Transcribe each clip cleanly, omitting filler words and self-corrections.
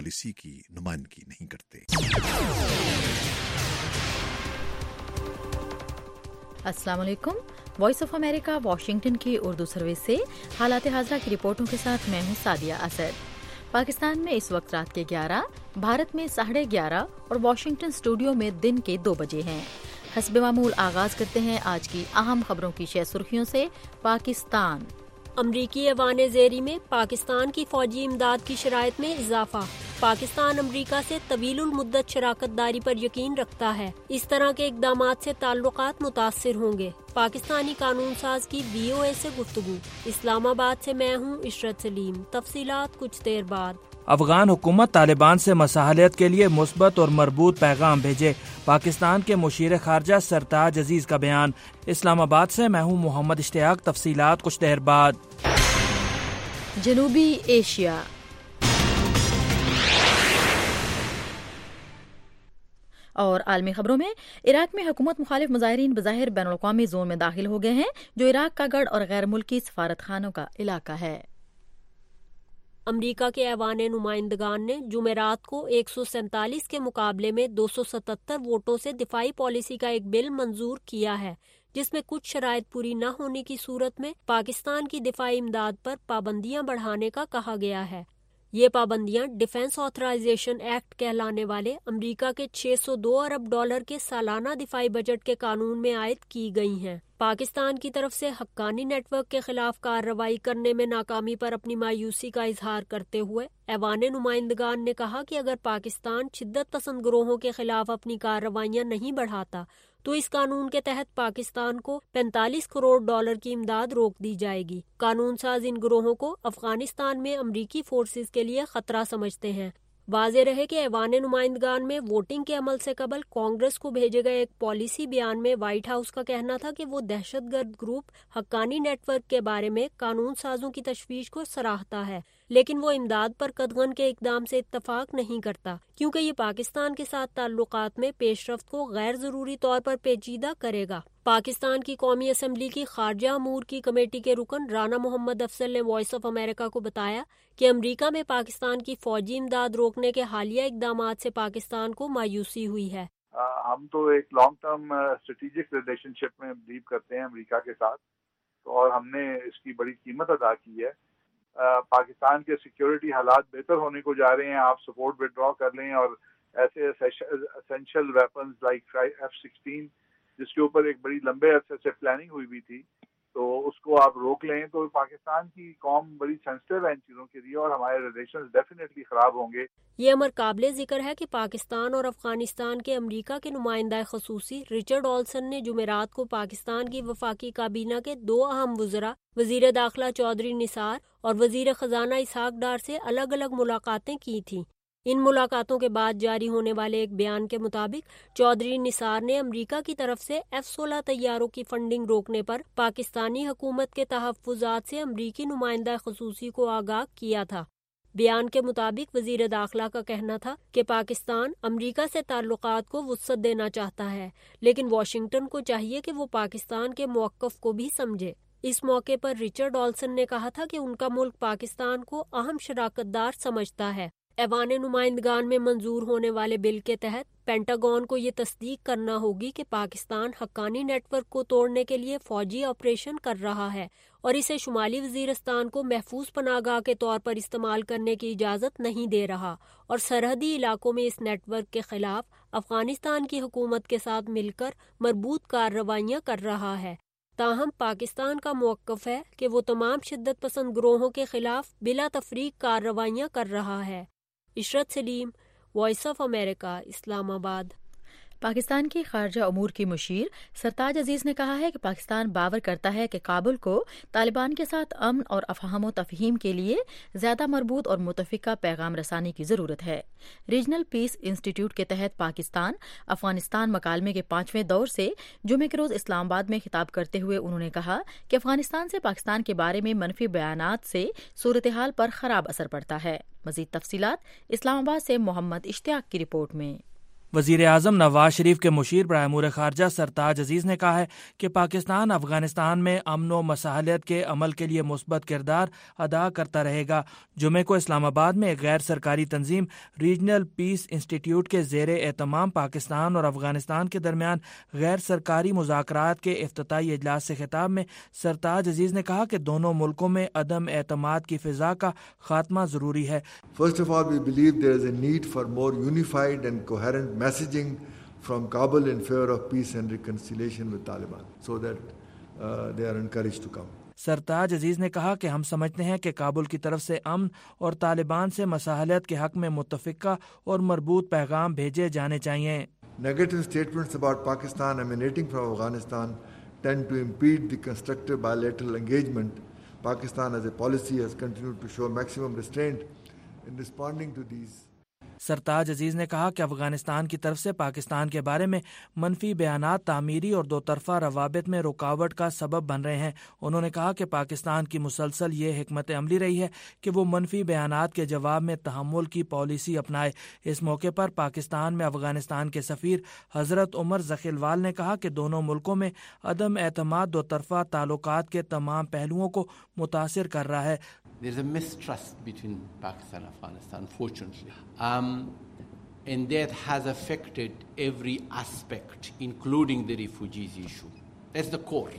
Policy کی نمائندگی نہیں کرتے۔ السلام علیکم۔ وائس آف امریکہ واشنگٹن کی اردو سروس سے حالات حاضرہ کی رپورٹوں کے ساتھ میں ہوں سعدیہ اسد۔ پاکستان میں اس وقت رات کے 11، بھارت میں 11:30 اور واشنگٹن اسٹوڈیو میں دن کے 2 بجے ہیں۔ حسب معمول آغاز کرتے ہیں آج کی اہم خبروں کی 6 سرخیوں سے۔ پاکستان امریکی ایوان زیری میں پاکستان کی فوجی امداد کی شرائط میں اضافہ۔ پاکستان امریکہ سے طویل المدت شراکت داری پر یقین رکھتا ہے، اس طرح کے اقدامات سے تعلقات متاثر ہوں گے۔ پاکستانی قانون ساز کی VOA سے گفتگو۔ اسلام آباد سے میں ہوں عشرت سلیم۔ تفصیلات کچھ دیر بعد۔ افغان حکومت طالبان سے مصالحت کے لیے مثبت اور مربوط پیغام بھیجے، پاکستان کے مشیر خارجہ سرتاج عزیز کا بیان۔ اسلام آباد سے میں ہوں محمد اشتیاق۔ تفصیلات کچھ دیر بعد۔ جنوبی ایشیا اور عالمی خبروں میں، عراق میں حکومت مخالف مظاہرین بظاہر بین الاقوامی زون میں داخل ہو گئے ہیں، جو عراق کا گڑھ اور غیر ملکی سفارت خانوں کا علاقہ ہے۔ امریکہ کے ایوان نمائندگان نے جمعرات کو 147 کے مقابلے میں 277 ووٹوں سے دفاعی پالیسی کا ایک بل منظور کیا ہے، جس میں کچھ شرائط پوری نہ ہونے کی صورت میں پاکستان کی دفاعی امداد پر پابندیاں بڑھانے کا کہا گیا ہے۔ یہ پابندیاں ڈیفنس آتھرائزیشن ایکٹ کہلانے والے امریکہ کے $602 ارب کے سالانہ دفاعی بجٹ کے قانون میں عائد کی گئی ہیں۔ پاکستان کی طرف سے حقانی نیٹ ورک کے خلاف کارروائی کرنے میں ناکامی پر اپنی مایوسی کا اظہار کرتے ہوئے ایوان نمائندگان نے کہا کہ اگر پاکستان شدت پسند گروہوں کے خلاف اپنی کارروائیاں نہیں بڑھاتا تو اس قانون کے تحت پاکستان کو $45 کروڑ کی امداد روک دی جائے گی۔ قانون ساز ان گروہوں کو افغانستان میں امریکی فورسز کے لیے خطرہ سمجھتے ہیں۔ واضح رہے کہ ایوان نمائندگان میں ووٹنگ کے عمل سے قبل کانگریس کو بھیجے گئے ایک پالیسی بیان میں وائٹ ہاؤس کا کہنا تھا کہ وہ دہشت گرد گروپ حقانی نیٹ ورک کے بارے میں قانون سازوں کی تشویش کو سراہتا ہے، لیکن وہ امداد پر قدغن کے اقدام سے اتفاق نہیں کرتا، کیونکہ یہ پاکستان کے ساتھ تعلقات میں پیش رفت کو غیر ضروری طور پر پیچیدہ کرے گا۔ پاکستان کی قومی اسمبلی کی خارجہ امور کی کمیٹی کے رکن رانا محمد افضل نے وائس آف امریکہ کو بتایا کہ امریکہ میں پاکستان کی فوجی امداد روکنے کے حالیہ اقدامات سے پاکستان کو مایوسی ہوئی ہے۔ ہم تو ایک long term strategic relationship میں بلیو کرتے ہیں امریکہ کے ساتھ، اور ہم نے اس کی بڑی قیمت ادا کی ہے۔ پاکستان کے سیکیورٹی حالات بہتر ہونے کو جا رہے ہیں، آپ سپورٹ وڈرا کر لیں، اور ایسے اسینشل ویپنز لائک F-16 جس کے اوپر ایک بڑی لمبے عرصے سے پلاننگ ہوئی تھی، تو اس کو آپ روک لیں تو پاکستان کی قوم بڑی سینسٹیو ہے ان چیزوں کے لیے، اور ہمارے ریلیشنز ڈیفینیٹلی خراب ہوں گے۔ یہ امر قابل ذکر ہے کہ پاکستان اور افغانستان کے امریکہ کے نمائندہ خصوصی رچرڈ آلسن نے جمعرات کو پاکستان کی وفاقی کابینہ کے 2 اہم وزراء وزیر داخلہ چودھری نثار اور وزیر خزانہ اسحاق ڈار سے الگ الگ ملاقاتیں کی تھیں۔ ان ملاقاتوں کے بعد جاری ہونے والے ایک بیان کے مطابق چودھری نثار نے امریکہ کی طرف سے F-16 طیاروں کی فنڈنگ روکنے پر پاکستانی حکومت کے تحفظات سے امریکی نمائندہ خصوصی کو آگاہ کیا تھا۔ بیان کے مطابق وزیر داخلہ کا کہنا تھا کہ پاکستان امریکہ سے تعلقات کو وسعت دینا چاہتا ہے، لیکن واشنگٹن کو چاہیے کہ وہ پاکستان کے موقف کو بھی سمجھے۔ اس موقع پر رچرڈ آلسن نے کہا تھا کہ ان کا ملک پاکستان کو اہم شراکت دار سمجھتا ہے۔ ایوان نمائندگان میں منظور ہونے والے بل کے تحت پینٹاگون کو یہ تصدیق کرنا ہوگی کہ پاکستان حقانی نیٹ ورک کو توڑنے کے لیے فوجی آپریشن کر رہا ہے اور اسے شمالی وزیرستان کو محفوظ پناہ گاہ کے طور پر استعمال کرنے کی اجازت نہیں دے رہا، اور سرحدی علاقوں میں اس نیٹ ورک کے خلاف افغانستان کی حکومت کے ساتھ مل کر مربوط کارروائیاں کر رہا ہے۔ تاہم پاکستان کا موقف ہے کہ وہ تمام شدت پسند گروہوں کے خلاف بلا تفریق کارروائیاں کر رہا ہے۔ عشرت سلیم، وائس آف امریکہ، اسلام آباد۔ پاکستان کی خارجہ امور کی مشیر سرتاج عزیز نے کہا ہے کہ پاکستان باور کرتا ہے کہ کابل کو طالبان کے ساتھ امن اور افہام و تفہیم کے لیے زیادہ مربوط اور متفقہ پیغام رسانی کی ضرورت ہے۔ ریجنل پیس انسٹی ٹیوٹ کے تحت پاکستان افغانستان مکالمے کے 5ویں دور سے جمعے کے روز اسلام آباد میں خطاب کرتے ہوئے انہوں نے کہا کہ افغانستان سے پاکستان کے بارے میں منفی بیانات سے صورتحال پر خراب اثر پڑتا ہے۔ مزید تفصیلات اسلام آباد سے محمد اشتیاق کی رپورٹ میں۔ وزیر اعظم نواز شریف کے مشیر برائے امور خارجہ سرتاج عزیز نے کہا ہے کہ پاکستان افغانستان میں امن و مصالحت کے عمل کے لیے مثبت کردار ادا کرتا رہے گا۔ جمعے کو اسلام آباد میں ایک غیر سرکاری تنظیم ریجنل پیس انسٹیٹیوٹ کے زیر اہتمام پاکستان اور افغانستان کے درمیان غیر سرکاری مذاکرات کے افتتاحی اجلاس سے خطاب میں سرتاج عزیز نے کہا کہ دونوں ملکوں میں عدم اعتماد کی فضا کا خاتمہ ضروری ہے۔ First of all, we believe there is a need for more unified and coherent messaging from Kabul in favor of peace and reconciliation with Taliban, so that they are encouraged to come. سرتاج عزیز نے کہا کہ ہم سمجھتے ہیں کہ کابل کی طرف سے امن اور طالبان سے مصالحت کے حق میں متفقہ اور مربوط پیغام بھیجے جانے چاہیے۔ Negative statements about Pakistan emanating from Afghanistan tend to impede the constructive bilateral engagement. Pakistan as a policy has continued to show maximum restraint in responding to these. سرتاج عزیز نے کہا کہ افغانستان کی طرف سے پاکستان کے بارے میں منفی بیانات تعمیری اور دو طرفہ روابط میں رکاوٹ کا سبب بن رہے ہیں۔ انہوں نے کہا کہ پاکستان کی مسلسل یہ حکمت عملی رہی ہے کہ وہ منفی بیانات کے جواب میں تحمل کی پالیسی اپنائے۔ اس موقع پر پاکستان میں افغانستان کے سفیر حضرت عمر ذخیلوال نے کہا کہ دونوں ملکوں میں عدم اعتماد دو طرفہ تعلقات کے تمام پہلوؤں کو متاثر کر رہا ہے۔ There's a mistrust between Pakistan and Afghanistan, unfortunately. And that has affected every aspect, including the refugees issue. That's the core.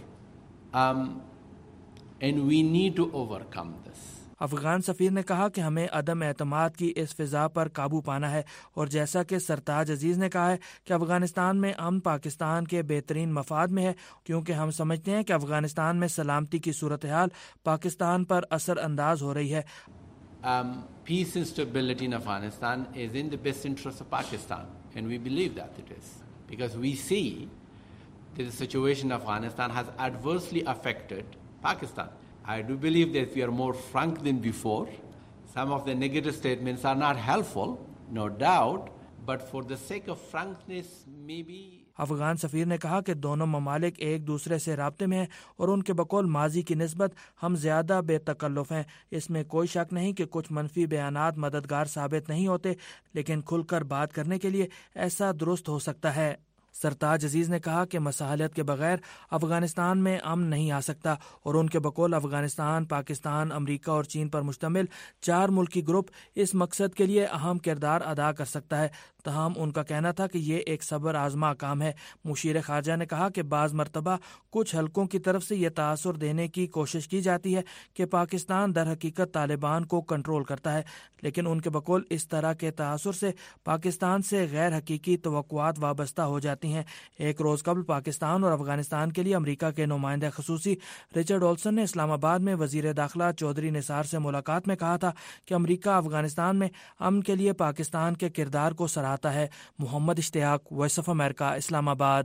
And we need to overcome this. Afghan سفیر نے کہا کہ ہمیں عدم اعتماد کی اس فضا پر قابو پانا ہے، اور جیسا کہ سرتاج عزیز نے کہا ہے کہ افغانستان میں امن پاکستان کے بہترین مفاد میں ہے، کیونکہ ہم سمجھتے ہیں کہ افغانستان میں سلامتی کی صورتحال پاکستان پر اثر انداز ہو رہی ہے۔ Peace and stability in Afghanistan is in the best interest of Pakistan, and we believe that it is, because we see that the situation in Afghanistan has adversely affected Pakistan. I do believe that we are more frank than before. Some of the negative statements are not helpful, no doubt, but for the sake of frankness, maybe. Afghan سفیر نے کہا کہ دونوں ممالک ایک دوسرے سے رابطے میں ہیں اور ان کے بقول ماضی کی نسبت ہم زیادہ بے تکلف ہیں۔ اس میں کوئی شک نہیں کہ کچھ منفی بیانات مددگار ثابت نہیں ہوتے، لیکن کھل کر بات کرنے کے لیے ایسا درست ہو سکتا ہے۔ سرتاج عزیز نے کہا کہ مصالحت کے بغیر افغانستان میں امن نہیں آ سکتا، اور ان کے بقول افغانستان، پاکستان، امریکہ اور چین پر مشتمل 4 ملکی گروپ اس مقصد کے لیے اہم کردار ادا کر سکتا ہے۔ تاہم ان کا کہنا تھا کہ یہ ایک صبر آزما کام ہے۔ مشیر خارجہ نے کہا کہ بعض مرتبہ کچھ حلقوں کی طرف سے یہ تاثر دینے کی کوشش کی جاتی ہے کہ پاکستان در حقیقت طالبان کو کنٹرول کرتا ہے، لیکن ان کے بقول اس طرح کے تاثر سے پاکستان سے غیر حقیقی توقعات وابستہ ہو جاتی ہیں۔ ایک روز قبل پاکستان اور افغانستان کے لیے امریکہ کے نمائندہ خصوصی رچرڈ اولسن نے اسلام آباد میں وزیر داخلہ چودھری نثار سے ملاقات میں کہا تھا کہ امریکہ افغانستان میں امن کے لیے پاکستان کے کردار کو سراہتا ہے۔ محمد اشتیاق، وائس آف امریکہ، اسلام آباد۔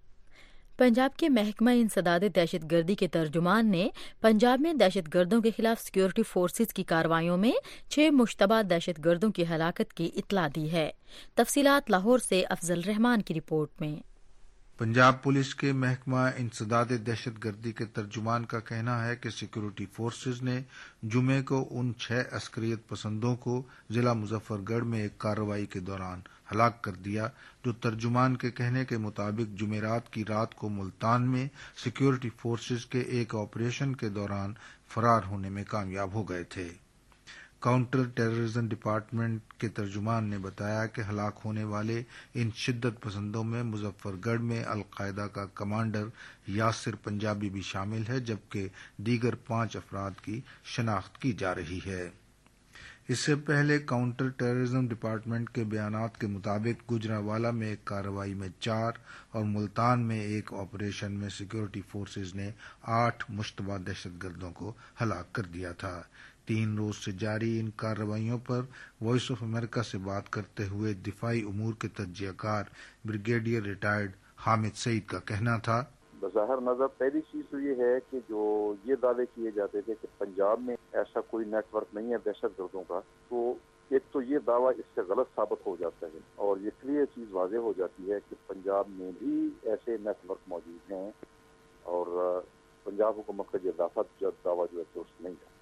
پنجاب کے محکمہ انسداد دہشت گردی کے ترجمان نے پنجاب میں دہشت گردوں کے خلاف سیکورٹی فورسز کی کارروائیوں میں 6 مشتبہ دہشت گردوں کی ہلاکت کی اطلاع دی ہے۔ تفصیلات لاہور سے افضل رحمان کی رپورٹ میں۔ پنجاب پولیس کے محکمہ انسداد دہشت گردی کے ترجمان کا کہنا ہے کہ سیکورٹی فورسز نے جمعے کو ان 6 عسکریت پسندوں کو ضلع مظفر گڑھ میں ایک کارروائی کے دوران ہلاک کر دیا، جو ترجمان کے کہنے کے مطابق جمعرات کی رات کو ملتان میں سیکورٹی فورسز کے ایک آپریشن کے دوران فرار ہونے میں کامیاب ہو گئے تھے۔ کاؤنٹر ٹیررزم ڈپارٹمنٹ کے ترجمان نے بتایا کہ ہلاک ہونے والے ان شدت پسندوں میں مظفر گڑھ میں القاعدہ کا کمانڈر یاسر پنجابی بھی شامل ہے، جبکہ دیگر 5 افراد کی شناخت کی جا رہی ہے۔ اس سے پہلے کاؤنٹر ٹیررزم ڈپارٹمنٹ کے بیانات کے مطابق گجرانوالہ میں ایک کارروائی میں 4 اور ملتان میں ایک آپریشن میں سیکورٹی فورسز نے 8 مشتبہ دہشت گردوں کو ہلاک کر دیا تھا۔ 3 روز سے جاری ان کارروائیوں پر وائس آف امریکہ سے بات کرتے ہوئے دفاعی امور کے تجزیہ کار بریگیڈیئر ریٹائرڈ حامد سعید کا کہنا تھا، بظاہر نظر پہلی چیز تو یہ ہے کہ جو یہ دعوے کیے جاتے تھے کہ پنجاب میں ایسا کوئی نیٹ ورک نہیں ہے دہشت گردوں کا، تو ایک تو یہ دعویٰ اس سے غلط ثابت ہو جاتا ہے، اور یہ کلیئر چیز واضح ہو جاتی ہے کہ پنجاب میں بھی ایسے نیٹ ورک موجود ہیں، اور پنجاب حکومت کا یہ دعویٰ جو ہے درست نہیں ہے۔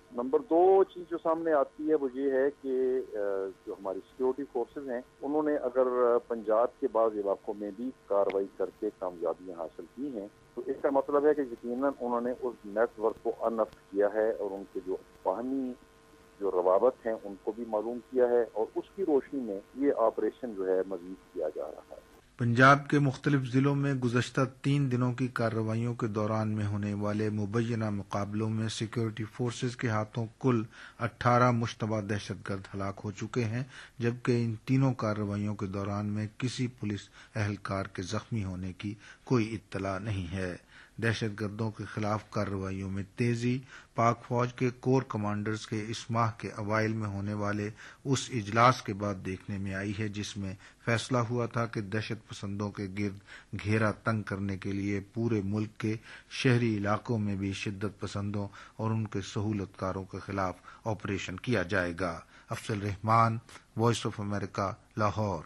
نمبر 2 چیز جو سامنے آتی ہے وہ یہ ہے کہ جو ہماری سیکورٹی فورسز ہیں انہوں نے اگر پنجاب کے بعض علاقوں میں بھی کارروائی کر کے کامیابیاں حاصل کی ہیں تو اس کا مطلب ہے کہ یقیناً انہوں نے اس نیٹ ورک کو انف کیا ہے اور ان کے جو باہمی جو روابط ہیں ان کو بھی معلوم کیا ہے اور اس کی روشنی میں یہ آپریشن جو ہے مزید کیا جا رہا ہے۔ پنجاب کے مختلف ضلعوں میں گزشتہ 3 دنوں کی کارروائیوں کے دوران میں ہونے والے مبینہ مقابلوں میں سیکورٹی فورسز کے ہاتھوں کل 18 مشتبہ دہشت گرد ہلاک ہو چکے ہیں، جبکہ ان تینوں کارروائیوں کے دوران میں کسی پولیس اہلکار کے زخمی ہونے کی کوئی اطلاع نہیں ہے۔ دہشت گردوں کے خلاف کارروائیوں میں تیزی پاک فوج کے کور کمانڈرز کے اس ماہ کے اوائل میں ہونے والے اس اجلاس کے بعد دیکھنے میں آئی ہے جس میں فیصلہ ہوا تھا کہ دہشت پسندوں کے گرد گھیرا تنگ کرنے کے لیے پورے ملک کے شہری علاقوں میں بھی شدت پسندوں اور ان کے سہولت کاروں کے خلاف آپریشن کیا جائے گا۔ Afzal Rahman, Voice of America, Lahore.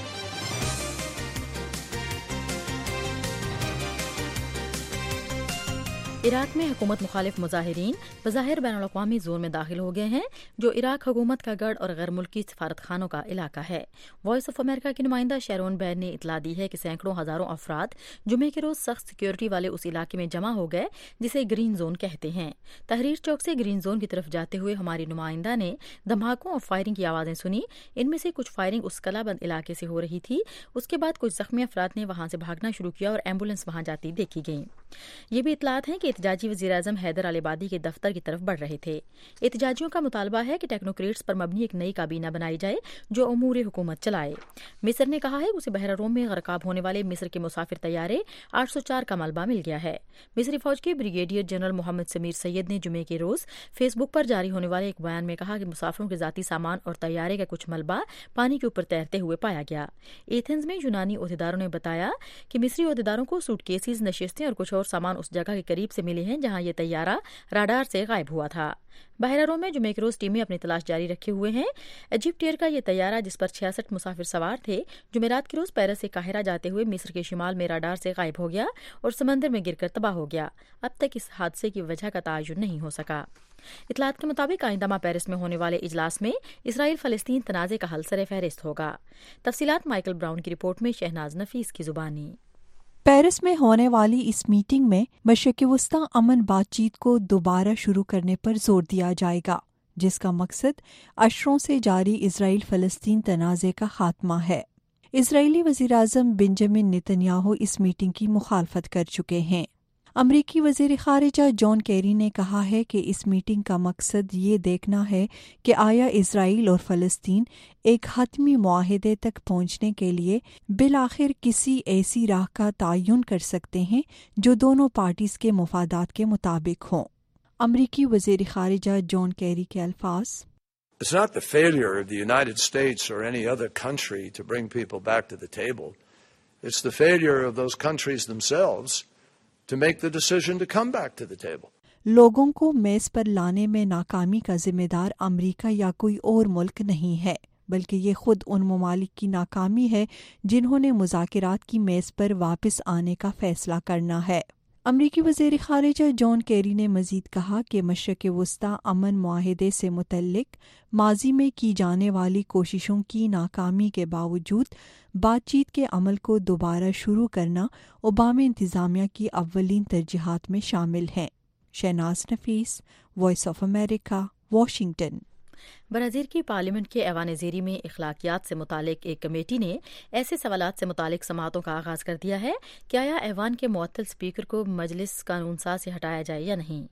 Iraq میں حکومت مخالف مظاہرین بظاہر بین الاقوامی زون میں داخل ہو گئے ہیں جو عراق حکومت کا گڑھ اور غیر ملکی سفارت خانوں کا علاقہ ہے۔ وائس آف امریکہ کی نمائندہ شیرون بین نے اطلاع دی ہے کہ سینکڑوں ہزاروں افراد جمعے کے روز سخت سیکیورٹی والے اس علاقے میں جمع ہو گئے جسے گرین زون کہتے ہیں۔ تحریر چوک سے گرین زون کی طرف جاتے ہوئے ہماری نمائندہ نے دھماکوں اور فائرنگ کی آوازیں سنی۔ ان میں سے کچھ فائرنگ اس کلا بند علاقے سے ہو رہی تھی۔ اس کے بعد کچھ زخمی افراد نے وہاں سے بھاگنا شروع کیا اور ایمبولینس وہاں جاتی دیکھی گئیں۔ یہ بھی اطلاعات ہیں کہ احتجاجی وزیر اعظم حیدر العبادی کے دفتر کی طرف بڑھ رہے تھے۔ احتجاجیوں کا مطالبہ ہے کہ ٹیکنوکریٹس پر مبنی ایک نئی کابینہ بنائی جائے جو امور حکومت چلائے۔ مصر نے کہا ہے کہ اسے بحر روم میں غرقاب ہونے والے مصر کے مسافر طیارے 804 کا ملبہ مل گیا ہے۔ مصری فوج کے brigadier general Mohamed Samir Sayed نے جمعے کے روز فیس بک پر جاری ہونے والے ایک بیان میں کہا کہ مسافروں کے ذاتی سامان اور طیارے کا کچھ ملبہ پانی کے اوپر تیرتے ہوئے پایا گیا۔ ایتھنز میں یونانی عہدیداروں نے بتایا کہ مصری عہدیداروں کو سوٹ کیسز، نشستیں اور کچھ اور سامان اس جگہ کے قریب سے ملے ہیں جہاں یہ طیارہ راڈار سے غائب ہوا تھا۔ بحیرہ روم میں جمعے کے روز ٹیمیں اپنی تلاش جاری رکھے ہوئے ہیں۔ ایجپٹ ایئر کا یہ طیارہ جس پر 66 مسافر سوار تھے جمعرات کے روز پیرس سے قاہرہ جاتے ہوئے مصر کے شمال میں راڈار سے غائب ہو گیا اور سمندر میں گر کر تباہ ہو گیا۔ اب تک اس حادثے کی وجہ کا تعین نہیں ہو سکا۔ اطلاعات کے مطابق آئندہ ماہ پیرس میں ہونے والے اجلاس میں اسرائیل فلسطین تنازع کا حل سر فہرست ہوگا۔ تفصیلات مائیکل براؤن کی رپورٹ میں شہناز نفیس کی زبانی۔ پیرس میں ہونے والی اس میٹنگ میں مشرق وسطی امن بات چیت کو دوبارہ شروع کرنے پر زور دیا جائے گا، جس کا مقصد اشروں سے جاری اسرائیل فلسطین تنازع کا خاتمہ ہے۔ اسرائیلی وزیراعظم بنجامن نتنیاہو اس میٹنگ کی مخالفت کر چکے ہیں۔ امریکی وزیر خارجہ جان کیری نے کہا ہے کہ اس میٹنگ کا مقصد یہ دیکھنا ہے کہ آیا اسرائیل اور فلسطین ایک حتمی معاہدے تک پہنچنے کے لیے بالآخر کسی ایسی راہ کا تعین کر سکتے ہیں جو دونوں پارٹیز کے مفادات کے مطابق ہوں۔ امریکی وزیر خارجہ جان کیری کے الفاظ: It's not the failure of the United States or any other country to bring people back to the table. It's the failure of those countries themselves to make the decision to come back to the table. لوگوں کو میز پر لانے میں ناکامی کا ذمہ دار امریکہ یا کوئی اور ملک نہیں ہے، بلکہ یہ خود ان ممالک کی ناکامی ہے جنہوں نے مذاکرات کی میز پر واپس آنے کا فیصلہ کرنا ہے۔ امریکی وزیر خارجہ جان کیری نے مزید کہا کہ مشرق وسطی امن معاہدے سے متعلق ماضی میں کی جانے والی کوششوں کی ناکامی کے باوجود بات چیت کے عمل کو دوبارہ شروع کرنا اوباما انتظامیہ کی اولین ترجیحات میں شامل ہیں۔ Shahnaz Nafees, Voice of America, Washington. Brazil کی پارلیمنٹ کے ایوان زیری میں اخلاقیات سے متعلق ایک کمیٹی نے ایسے سوالات سے متعلق سماعتوں کا آغاز کر دیا ہے کہ آیا ایوان کے معطل اسپیکر کو مجلس قانون ساز سے ہٹایا جائے یا نہیں۔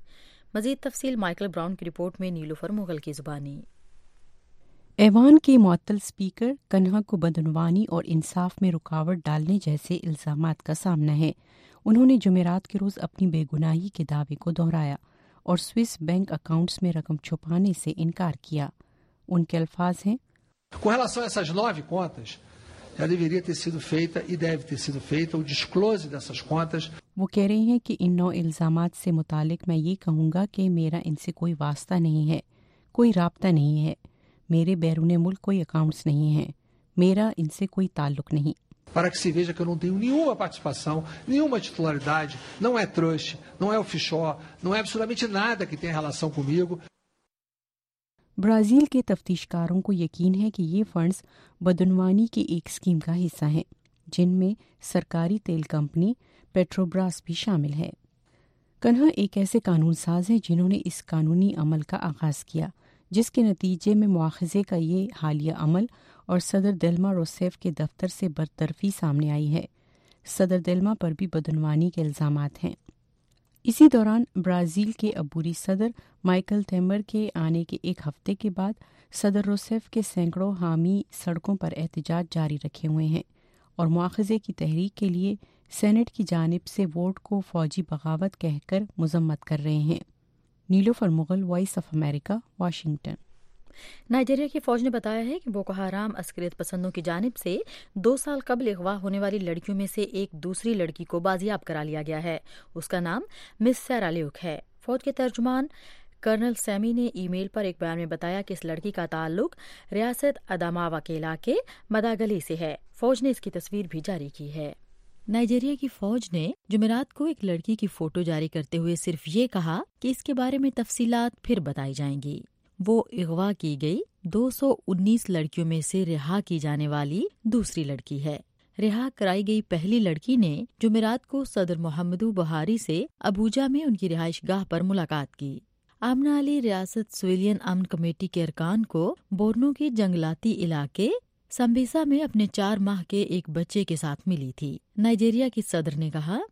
مزید تفصیل مائیکل براؤن کی رپورٹ میں نیلوفر مغل کی زبانی۔ ایوان کے معطل اسپیکر کنہا کو بدعنوانی اور انصاف میں رکاوٹ ڈالنے جیسے الزامات کا سامنا ہے۔ انہوں نے جمعرات کے روز اپنی بے گناہی کے دعوے کو دہرایا اور سوئس بینک اکاؤنٹس میں رقم چھپانے سے انکار کیا۔ ان کے الفاظ ہیں: Com relação a essas 9 contas, já deveria ter sido feita e deve ter sido feita o disclose dessas contas. وہ کہہ رہے ہیں کہ ان 9 الزامات سے متعلق میں یہ کہوں گا کہ میرا ان سے کوئی واسطہ نہیں ہے، کوئی رابطہ نہیں ہے، میرے بیرون ملک کوئی اکاؤنٹس نہیں ہیں، میرا ان سے کوئی تعلق نہیں۔ Para que se veja que eu não tenho nenhuma participação, nenhuma titularidade, não é trust, não é offshore, não é absolutamente nada que tenha relação comigo. Brazil के तफ्तीशकारों को यकीन है कि ये फंड्स बदनवानी की एक स्कीम का हिस्सा हैं, जिनमें सरकारी तेल कंपनी पेट्रोब्रास भी शामिल है। कन्हा एक ऐसे कानून साज हैं जिन्होंने इस कानूनी अमल का आगाज़ किया, जिसके नतीजे में मुआखज़े का ये हालिया अमल और सदर दिल्मा रोसेफ के दफ्तर से बरतरफी सामने आई है। सदर दिल्मा पर भी बदनवानी के इल्ज़ामात हैं। इसी दौरान ब्राज़ील के अबूरी सदर माइकल तेमर के आने के एक हफ्ते के बाद सदर रोसेफ के सैकड़ों हामी सड़कों पर एहतजाज जारी रखे हुए हैं और मुआखज़े की तहरीक के लिए सेनेट की जानिब से वोट को फौजी बगावत कहकर मजम्मत कर रहे हैं। Nilofar Mughal, Voice of America, Washington. Nigeria की फौज ने बताया है कि बोको हराम अस्करियत पसंदों की जानिब से 2 साल कबल अगवा होने वाली लड़कियों में से एक दूसरी लड़की को बाजियाब करा लिया गया है। उसका नाम मिस सैरा ल्यूक है। फौज के तर्जुमान कर्नल सैमी ने ईमेल पर एक बयान में बताया कि इस लड़की का ताल्लुक रियासत अदामावा के इलाके मदागली से है। फौज ने इसकी तस्वीर भी जारी की है। नाइजीरिया की फौज ने जुमेरात को एक लड़की की फोटो जारी करते हुए सिर्फ ये कहा कि इसके बारे में तफसीलात फिर बताई जाएंगी। वो अगवा की गई 219 लड़कियों में से रिहा की जाने वाली दूसरी लड़की है। रिहा कराई गई पहली लड़की ने जुमेरात को सदर मोहम्मदू बुहारी से अबूजा में उनकी रिहाइश गाह पर मुलाकात की। आमना अली रियासत सिविलियन अमन कमेटी के अरकान को बोर्नो के जंगलाती इलाके संबीसा में अपने 4 माह के एक बच्चे के साथ मिली थी। नाइजीरिया की सदर ने कहा,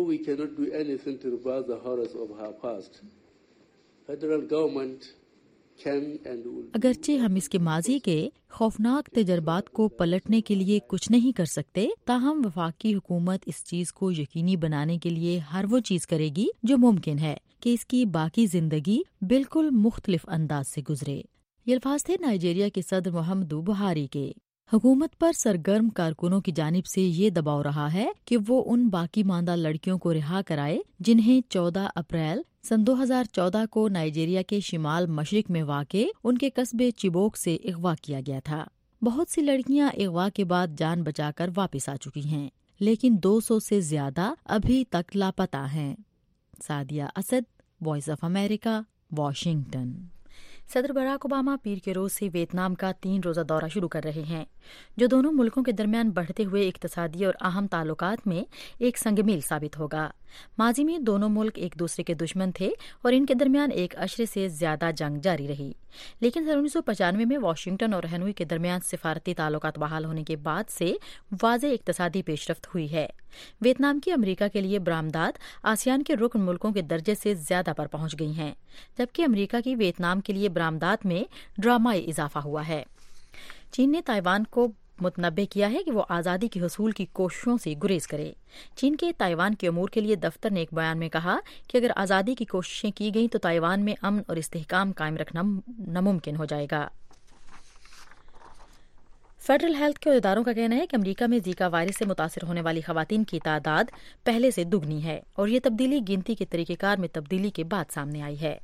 अगरचे हम इसके माजी के खौफनाक तजर्बात को पलटने के लिए कुछ नहीं कर सकते, ताहम वफाकी हुकूमत इस चीज को यकीनी बनाने के लिए हर वो चीज करेगी जो मुमकिन है कि इसकी बाकी जिंदगी बिल्कुल मुख्तलिफ अंदाज से गुजरे। ये अल्फाज थे नाइजीरिया के सदर मोहम्मदू बुहारी के। हुकूमत पर सरगर्म कारकुनों की जानिब से ये दबाव रहा है कि वो उन बाकी मांदा लड़कियों को रिहा कराए जिन्हें 14 अप्रैल सन 2014 को नाइजीरिया के शिमाल मशरिक में वाक़े उनके कस्बे चिबोक से अगवा किया गया था। बहुत सी लड़कियां अगवा के बाद जान बचाकर वापस आ चुकी हैं, लेकिन 200 से ज्यादा अभी तक लापता हैं। Sadia Asad, Voice of America, Washington. सदर बराक ओबामा पीर के रोज से वियतनाम का 3 रोजा दौरा शुरू कर रहे हैं, जो दोनों मुल्कों के दरमियान बढ़ते हुए इक्तिसादी और अहम ताल्लुकात में एक संगमील साबित होगा। माजी में दोनों मुल्क एक दूसरे के दुश्मन थे और इनके दरमियान एक अशरे से ज्यादा जंग जारी रही, लेकिन सन 1995 में वाशिंगटन और हनोई के दरमियान सिफारती ताल्लुकात बहाल होने के बाद से वाज़ेह इक्तिसादी पेशरफ्त हुई है। वियतनाम की अमरीका के लिए बरामदात आसियान के रुकन मुल्कों के दर्जे से ज्यादा पर पहुंच गई हैं, जबकि अमरीका की वियतनाम के लिए बरामदात में ड्रामाई इजाफा हुआ है। चीन ने ताइवान को मुतनब्बे किया है कि वो आज़ादी के हसूल की कोशिशों से गुरेज करे। चीन के ताइवान के अमूर के लिए दफ्तर ने एक बयान में कहा कि अगर आज़ादी की कोशिशें की गई तो ताइवान में अमन और इस्तेहकाम कायम रखना नामुमकिन हो जाएगा। फेडरल हेल्थ के इदारों का कहना है कि अमरीका में जीका वायरस से मुतासिर होने वाली खवातीन की तादाद पहले से दुगनी है और ये तब्दीली गिनती के तरीक़ेकार में तब्दीली के बाद सामने आई है।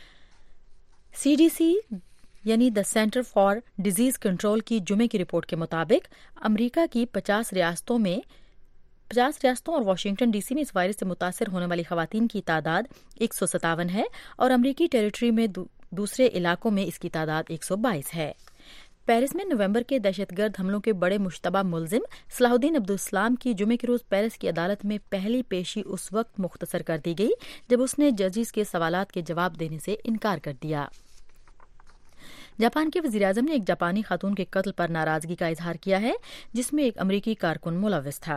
CDC यानी the centre for disease control की जुमे की रिपोर्ट के मुताबिक अमरीका की 50 रियासतों और वाशिंगटन DC में इस वायरस से मुतासिर होने वाली खवातीन की तादाद 157 है और अमरीकी टेरिटरी में दूसरे इलाकों में इसकी तादाद 122 है। पेरिस में नवंबर के दहशतगर्द हमलों के बड़े मुश्तबा मुलजिम सलाहुद्दीन अब्दुलसलाम की जुमे के रोज पेरिस की अदालत में पहली पेशी उस वक्त मुख्तसर कर दी गई जब उसने जजिस के सवालात के जवाब देने से इनकार कर दिया। जापान के वज़ीर-ए-आज़म ने एक जापानी खातून के कत्ल पर नाराजगी का इजहार किया है, जिसमें एक अमरीकी कारकुन मुलव्वस था।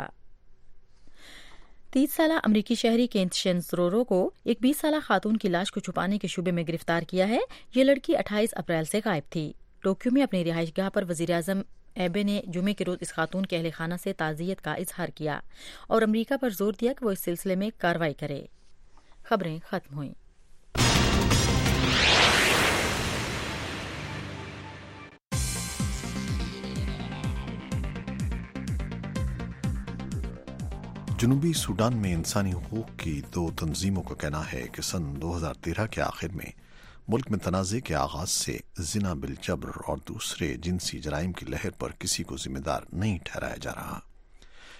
30 साला अमरीकी शहरी केंट शेंसरोरो को एक 20 साला खातून की लाश को छुपाने के शुबे में गिरफ्तार किया है। ये लड़की 28 अप्रैल से गायब थी। टोक्यो में अपनी रिहाइशगाह पर वज़ीर-ए-आज़म एबे ने जुमे के रोज इस खातून के अहले खाना से ताज़ियत का इजहार किया और अमरीका पर जोर दिया कि वो इस सिलसिले में कार्रवाई करे। खबरें खत्म हुई। जनूबी सूडान में इंसानी हुकूक की 2 तंजीमों का कहना है कि सन 2013 के आखिर में मुल्क में तनाज़े के आगाज से जिना बिल जबर और दूसरे जिनसी जराइम की लहर पर किसी को जिम्मेदार नहीं ठहराया जा रहा।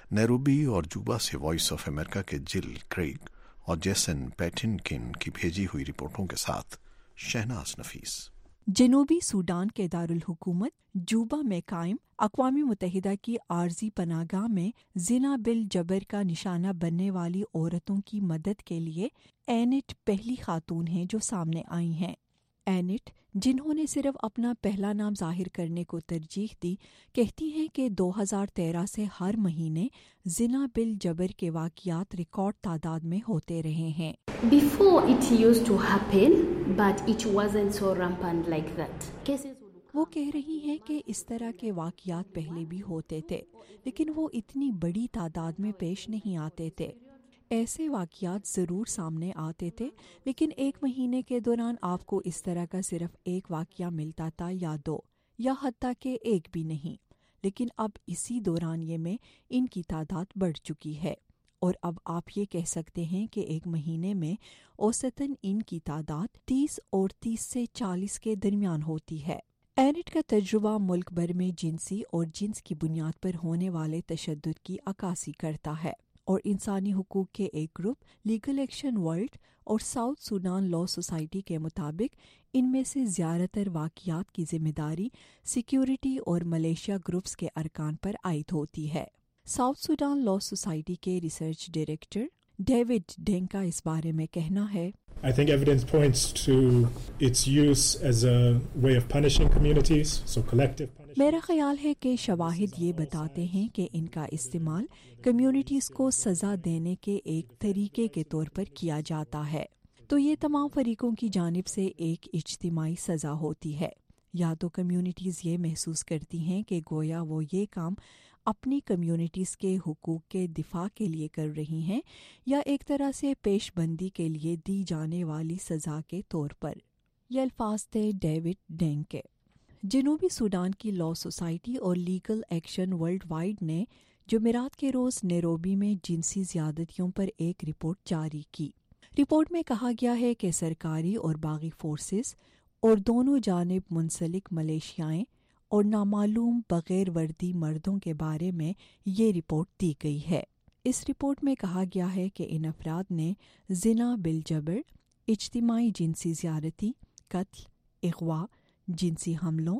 نیروبی اور جوبا سے وائس آف امریکہ کے جل کریگ اور جیسن پیٹنکن کی بھیجی ہوئی رپورٹوں کے ساتھ شہناز نفیس۔ جنوبی سوڈان کے دارالحکومت جوبا میں قائم اقوام متحدہ کی عارضی پناہ گاہ میں زنا بل جبر کا نشانہ بننے والی عورتوں کی مدد کے لیے اینٹ پہلی خاتون ہیں جو سامنے آئی ہیں۔ اینٹ، جنہوں نے صرف اپنا پہلا نام ظاہر کرنے کو ترجیح دی، کہتی ہیں کہ 2013 سے ہر مہینے زنا بل جبر کے واقعات ریکارڈ تعداد میں ہوتے رہے ہیں۔ Before it used to happen, but it wasn't so rampant like that. وہ کہہ رہی ہیں کہ اس طرح کے واقعات پہلے بھی ہوتے تھے، لیکن وہ اتنی بڑی تعداد میں پیش نہیں آتے تھے۔ ایسے واقعات ضرور سامنے آتے تھے، لیکن ایک مہینے کے دوران آپ کو اس طرح کا صرف ایک واقعہ ملتا تھا یا دو، یا حتیٰ کہ ایک بھی نہیں۔ لیکن اب اسی دورانیے میں ان کی تعداد بڑھ چکی ہے، اور اب آپ یہ کہہ سکتے ہیں کہ ایک مہینے میں اوسطاً ان کی تعداد 30 اور 30 سے 40 کے درمیان ہوتی ہے۔ اینٹ کا تجربہ ملک بھر میں جنسی اور جنس کی بنیاد پر ہونے والے تشدد کی عکاسی کرتا ہے، اور انسانی حقوق کے ایک گروپ لیگل ایکشن ورلڈ اور ساؤتھ سوڈان لا سوسائٹی کے مطابق ان میں سے زیادہ تر واقعات کی ذمہ داری سیکیورٹی اور ملیشیا گروپس کے ارکان پر عائد ہوتی ہے۔ ساؤتھ سوڈان لا سوسائٹی کے ریسرچ ڈائریکٹر ڈیوڈ ڈینگ کا اس بارے میں کہنا ہے، I think evidence points to its use as a way of punishing communities, so collective punishment. میرا خیال ہے کہ شواہد یہ بتاتے ہیں کہ ان کا استعمال کمیونٹیز کو سزا دینے کے ایک طریقے کے طور پر کیا جاتا ہے، تو یہ تمام فریقوں کی جانب سے ایک اجتماعی سزا ہوتی ہے۔ یا تو کمیونٹیز یہ محسوس کرتی ہیں کہ گویا وہ یہ کام اپنی کمیونٹیز کے حقوق کے دفاع کے لیے کر رہی ہیں، یا ایک طرح سے پیش بندی کے لیے دی جانے والی سزا کے طور پر۔ یہ الفاظ تھے ڈیوڈ ڈینگ کے۔ جنوبی سوڈان کی لا سوسائٹی اور لیگل ایکشن ورلڈ وائڈ نے جمعرات کے روز نیروبی میں جنسی زیادتیوں پر ایک رپورٹ جاری کی۔ رپورٹ میں کہا گیا ہے کہ سرکاری اور باغی فورسز اور دونوں جانب منسلک ملیشیائیں اور نامعلوم بغیر وردی مردوں کے بارے میں یہ رپورٹ دی گئی ہے۔ اس رپورٹ میں کہا گیا ہے کہ ان افراد نے زنا بالجبر، اجتماعی جنسی زیارتی، قتل، اغوا، جنسی حملوں،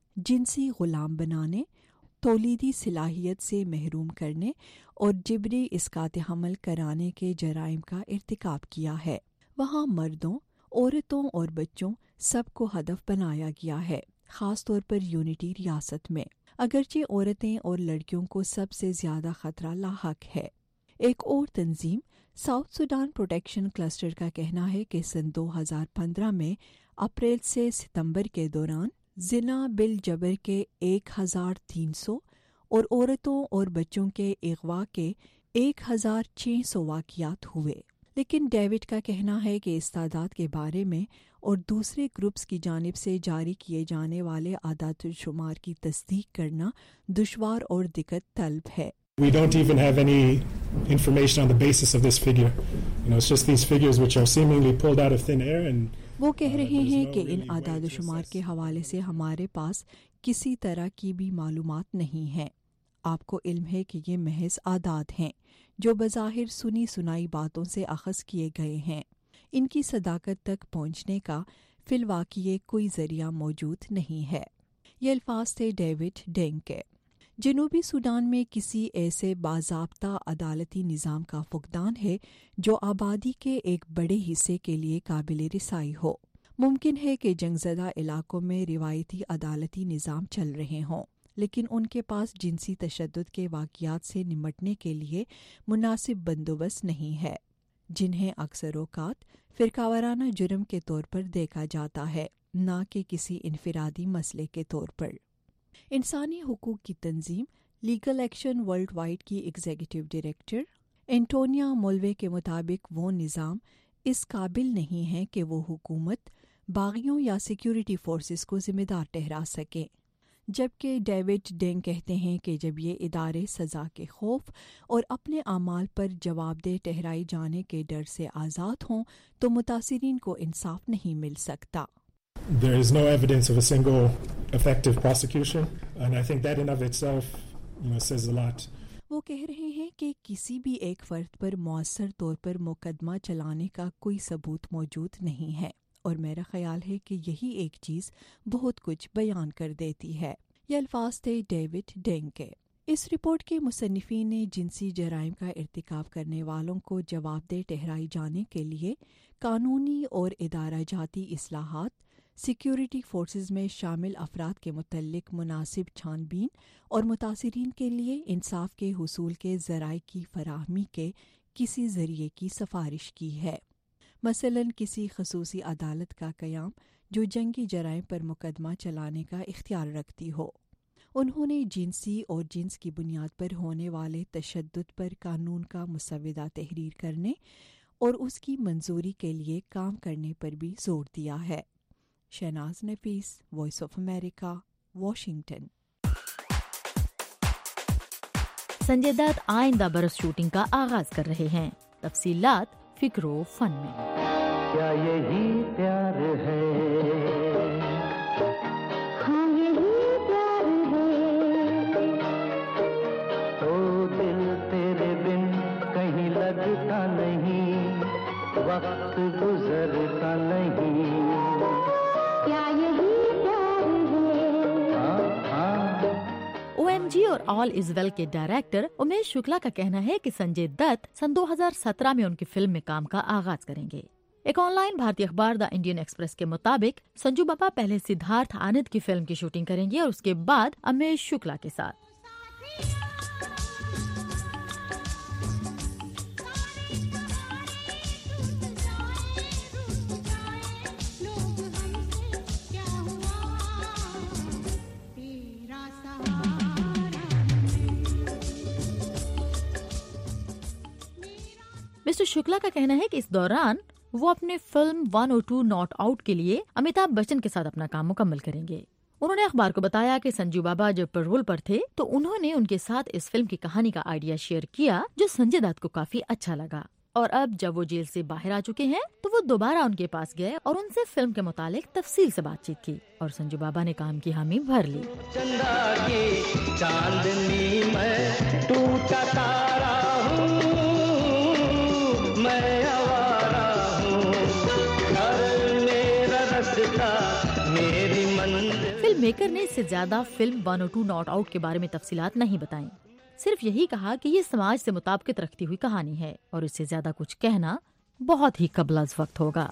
جنسی غلام بنانے، تولیدی صلاحیت سے محروم کرنے اور جبری اسقاط حمل کرانے کے جرائم کا ارتکاب کیا ہے۔ وہاں مردوں، عورتوں اور بچوں سب کو ہدف بنایا گیا ہے، خاص طور پر یونٹی ریاست میں، اگرچہ عورتیں اور لڑکیوں کو سب سے زیادہ خطرہ لاحق ہے۔ ایک اور تنظیم ساؤتھ سوڈان پروٹیکشن کلسٹر کا کہنا ہے کہ سن 2015 میں اپریل سے ستمبر کے دوران زنا بل جبر کے 1300 اور عورتوں اور بچوں کے اغوا کے 1600 واقعات ہوئے، لیکن ڈیوڈ کا کہنا ہے کہ اس تعداد کے بارے میں اور دوسرے گروپس کی جانب سے جاری کیے جانے والے اعداد و شمار کی تصدیق کرنا دشوار اور دقت طلب ہے۔ We don't even have any information on the basis of this figure. It's just these figures which are seemingly pulled out of thin air and وہ کہہ رہے ہیں کہ ان اعداد و شمار کے حوالے سے ہمارے پاس کسی طرح کی بھی معلومات نہیں ہیں۔ آپ کو علم ہے کہ یہ محض اعداد ہیں جو بظاہر سنی سنائی باتوں سے اخذ کیے گئے ہیں۔ ان کی صداقت تک پہنچنے کا فی الواقع کوئی ذریعہ موجود نہیں ہے۔ یہ الفاظ تھے ڈیوڈ ڈینگ کے۔ جنوبی سوڈان میں کسی ایسے باضابطہ عدالتی نظام کا فقدان ہے جو آبادی کے ایک بڑے حصے کے لیے قابل رسائی ہو۔ ممکن ہے کہ جنگ زدہ علاقوں میں روایتی عدالتی نظام چل رہے ہوں، لیکن ان کے پاس جنسی تشدد کے واقعات سے نمٹنے کے لیے مناسب بندوبست نہیں ہے، جنہیں اکثر اوقات فرقہ وارانہ جرم کے طور پر دیکھا جاتا ہے، نہ کہ کسی انفرادی مسئلے کے طور پر۔ انسانی حقوق کی تنظیم لیگل ایکشن ورلڈ وائڈ کی ایگزیکٹو ڈائریکٹر انٹونیا مولوے کے مطابق وہ نظام اس قابل نہیں ہے کہ وہ حکومت، باغیوں یا سیکیورٹی فورسز کو ذمہ دار ٹھہرا سکیں، جبکہ ڈیوڈ ڈینگ کہتے ہیں کہ جب یہ ادارے سزا کے خوف اور اپنے اعمال پر جواب دہ ٹھہرائے جانے کے ڈر سے آزاد ہوں تو متاثرین کو انصاف نہیں مل سکتا۔ there is no evidence of a single effective prosecution, and I think that in of itself says a lot. وہ کہہ رہے ہیں کہ کسی بھی ایک فرد پر مؤثر طور پر مقدمہ چلانے کا کوئی ثبوت موجود نہیں ہے، اور میرا خیال ہے کہ یہی ایک چیز بہت کچھ بیان کر دیتی ہے۔ یہ الفاظ تھے ڈیوڈ ڈینگ کے۔ اس رپورٹ کے مصنفین نے جنسی جرائم کا ارتکاب کرنے والوں کو جواب دہ ٹھہرائے جانے کے لیے قانونی اور ادارہ جاتی اصلاحات، سیکیورٹی فورسز میں شامل افراد کے متعلق مناسب چھان بین اور متاثرین کے لیے انصاف کے حصول کے ذرائع کی فراہمی کے کسی ذریعے کی سفارش کی ہے، مثلاً کسی خصوصی عدالت کا قیام جو جنگی جرائم پر مقدمہ چلانے کا اختیار رکھتی ہو۔ انہوں نے جنسی اور جنس کی بنیاد پر ہونے والے تشدد پر قانون کا مسودہ تحریر کرنے اور اس کی منظوری کے لیے کام کرنے پر بھی زور دیا ہے۔ Shahnaz Nafees, Voice of America, Washington. Sanjay Dutt آئندہ برس شوٹنگ کا آغاز کر رہے ہیں، تفصیلات فکر و فن میں۔ کیا یہی پیار ہے؟ لگتا نہیں، وقت گزرتا نہیں، کیا یہی پیار ہے؟ OMG اور آل از ویل کے ڈائریکٹر امیش شکلا کا کہنا ہے کہ سنجے دت سن 2017 میں ان کی فلم میں کام کا آغاز کریں گے۔ ایک آن لائن بھارتی اخبار دا انڈین ایکسپریس کے مطابق سنجو بابا پہلے سدھارتھ آنند کی فلم کی شوٹنگ کریں گے اور اس کے بعد امیش شکلا کے ساتھ۔ مسٹر شکلا کا کہنا ہے کہ اس دوران وہ اپنے فلم 102 ناٹ آؤٹ کے لیے امیتابھ بچن کے ساتھ اپنا کام مکمل کریں گے۔ انہوں نے اخبار کو بتایا کہ سنجو بابا جب پیرول پر تھے تو انہوں نے ان کے ساتھ اس فلم کی کہانی کا آئیڈیا شیئر کیا جو سنجے دت کو کافی اچھا لگا، اور اب جب وہ جیل سے باہر آ چکے ہیں تو وہ دوبارہ ان کے پاس گئے اور ان سے فلم کے متعلق تفصیل سے بات چیت کی، اور سنجو بابا نے کام کی حامی بھر لی۔ چندا کی چاندنی میں ٹوٹا تارا ہوں، میں آوارہ ہوں، گھر میرا رستہ میری منزل۔ فلم میکر نے اس سے زیادہ فلم 102 ناٹ آؤٹ کے بارے میں تفصیلات نہیں بتائیں، صرف یہی کہا کہ یہ سماج سے مطابقت رکھتی ہوئی کہانی ہے اور اس سے زیادہ کچھ کہنا بہت ہی قبل از وقت ہوگا۔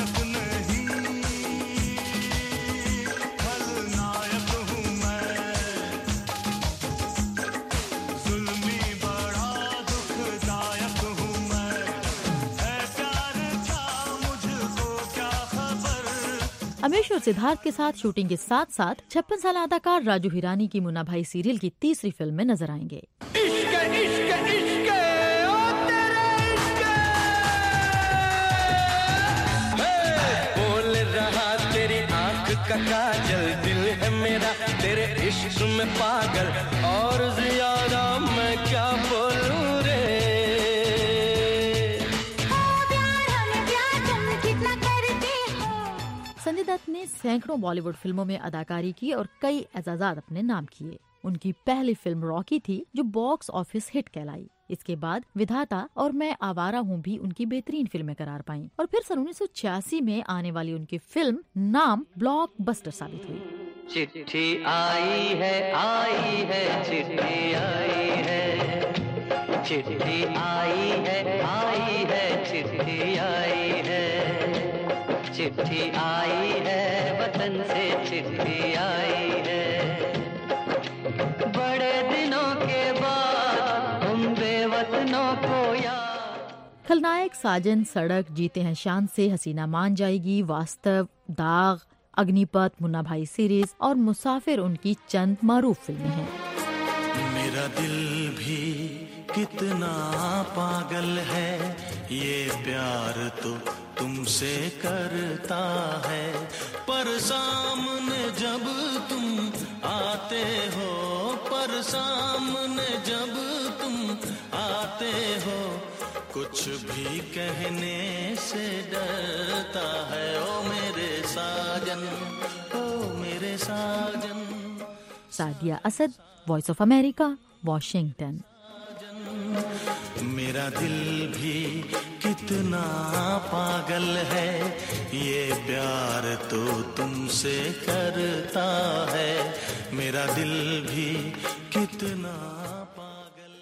امیش اور سدھارتھ کے ساتھ شوٹنگ کے ساتھ ساتھ 56 سالہ اداکار راجو ہیرانی کی منا بھائی سیریل کی تیسری فلم میں نظر آئیں گے۔ بول رہا تیری آنکھ کا کاجل، دل ہے میرا تیرے عشق میں پاگل، اور زیادہ میں کیا بولوں رے۔ سنجے دت نے سینکڑوں بالی ووڈ فلموں میں اداکاری کی اور کئی اعزازات اپنے نام کیے۔ ان کی پہلی فلم راکی تھی جو باکس آفس ہٹ کہلائی۔ اس کے بعد ودھاتا اور میں آوارہ ہوں بھی ان کی بہترین فلمیں قرار پائیں، اور پھر سن 1986 میں آنے والی ان کی فلم نام بلاک بسٹر ثابت ہوئی۔ چٹھی آئی ہے، آئی ہے، چٹھی آئی ہے، چٹھی آئی ہے، آئی ہے، چٹھی آئی ہے، چٹھی آئی ہے، وطن سے چٹھی آئی ہے، بڑے دنوں کے بعد ہم بے وطنوں کو یاد۔ کھلنائک، ساجن، سڑک، جیتے ہیں شان سے، حسینہ مان جائے گی، واستو، داغ، اگنی پت، منا بھائی سیریز اور مسافر ان کی چند معروف فلمیں ہیں۔ میرا دل بھی کتنا پاگل ہے، یہ پیار تو تم سے کرتا ہے، پر سامنے جب تم آتے ہو، پر سامنے جب تم آتے ہو، کچھ بھی کہنے سے ڈرتا ہے، او میرے ساجن، او میرے ساجن۔ Sadia Asad, Voice of America, Washington. मेरा दिल भी कितना पागल है, ये प्यार तो तुमसे करता है, मेरा दिल भी कितना पागल।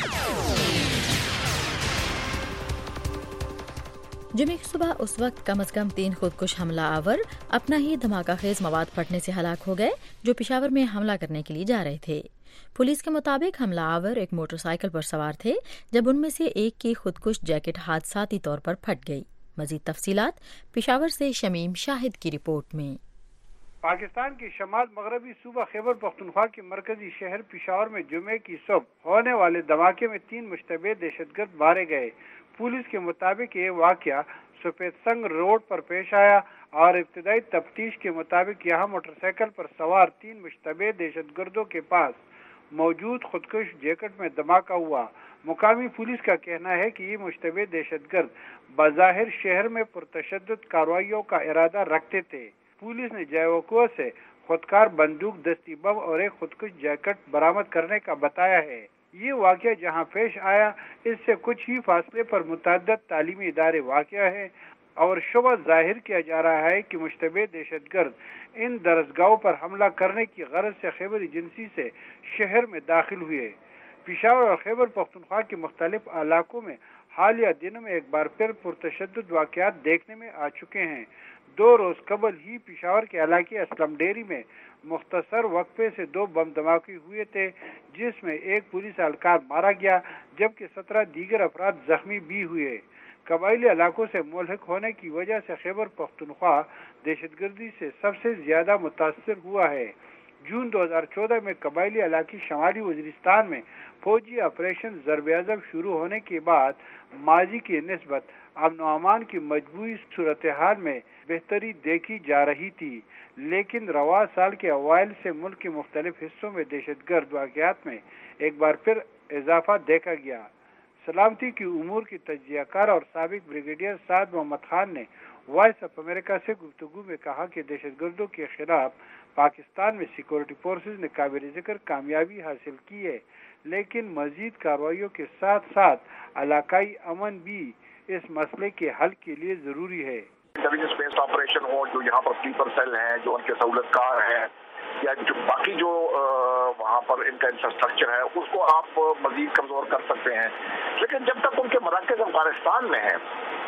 जुमे की सुबह उस वक्त कम से कम 3 खुदकुश हमला आवर अपना ही धमाका खेज मवाद फटने से हलाक हो गए जो पेशावर में हमला करने के लिए जा रहे थे। पुलिस के मुताबिक हमला आवर एक मोटरसाइकिल पर सवार थे जब उनमें से एक की खुदकुश जैकेट हादसाती तौर पर फट गई। मजीद तफसीलात पेशावर से शमीम शाहिद की रिपोर्ट में। पाकिस्तान के शमाल मगरबी सूबा खैबर पख्तूनख्वा के मरकजी शहर पेशावर में जुमे की सुबह होने वाले धमाके में 3 मुश्तबे दहशतगर्द मारे गए। पुलिस के मुताबिक ये वाकया सफेद संग रोड पर पेश आया और इब्तदाई तफ्तीश के मुताबिक यहाँ मोटरसाइकिल पर सवार 3 मुश्तबे दहशतगर्दों के पास मौजूद खुदकुश जैकेट में धमाका हुआ। मुकामी पुलिस का कहना है कि ये मुश्तबे दहशतगर्द बज़ाहिर शहर में पुरतशद्दुद कार्रवाइयों का इरादा रखते थे। पुलिस ने जैवको से खुदकार बंदूक, दस्ती बम और एक खुदकुश जैकेट बरामद करने का बताया है। ये वाकया जहां पेश आया इससे कुछ ही फासले पर मुतअद्दिद तालीमी इदारे वाक़या है और शुबा जाहिर किया जा रहा है कि मुश्तबे दहशतगर्द इन दरसगाहों पर हमला करने की गरज से खैबर एजेंसी से शहर में दाखिल हुए। पेशावर और खैबर पख्तूनख्वा के मुख्तलिफ इलाकों में हालिया दिनों में एक बार फिर पुरतशद्दुद वाक़यात देखने में आ चुके हैं। 2 रोज कबल ही पेशावर के इलाके असलम डेरी में मुख्तसर वक्फे से 2 बम धमाके हुए थे जिसमें एक पुलिस एहलकार मारा गया जबकि 17 दीगर अफराद जख्मी भी हुए। कबायली इलाकों से मुल्हिक होने की वजह से खैबर पख्तूनख्वा दहशतगर्दी से सबसे ज्यादा मुतासर हुआ है। जून 2014 में कबायली इलाके शमाली वज़ीरिस्तान में फौजी ऑपरेशन ज़र्ब-ए-अज़ब शुरू होने के बाद माजी की निस्बत अमन व अमान की मजबूरी सूरत हाल में बेहतरी देखी जा रही थी, लेकिन रवा साल के अवाइल से मुल्क के मुख्तलिफ हिस्सों में दहशतगर्द वाक़यात में एक बार फिर इजाफा देखा गया। सलामती की उमूर की तज्ज़ियाकार और साबिक ब्रिगेडियर साद मोहम्मद खान ने वॉइस ऑफ अमेरिका से गुफ्तगू में कहा कि दहशतगर्दों के खिलाफ पाकिस्तान में सिक्योरिटी फोर्सेज ने काबिल ज़िक्र कामयाबी हासिल की है, लेकिन मजीद कार्रवाइयों के साथ साथ इलाकाई अमन भी इस मसले के हल के लिए जरूरी है। इंटेलिजेंस बेस्ड ऑपरेशन हो, जो यहाँ पर स्लीपर सेल हैं, जो उनके सहूलतकार हैं, या जो बाकी जो वहाँ पर इनका इंफ्रास्ट्रक्चर है उसको आप मजीद कमजोर कर सकते हैं, लेकिन जब तक उनके मराकज़ अफगानिस्तान में हैं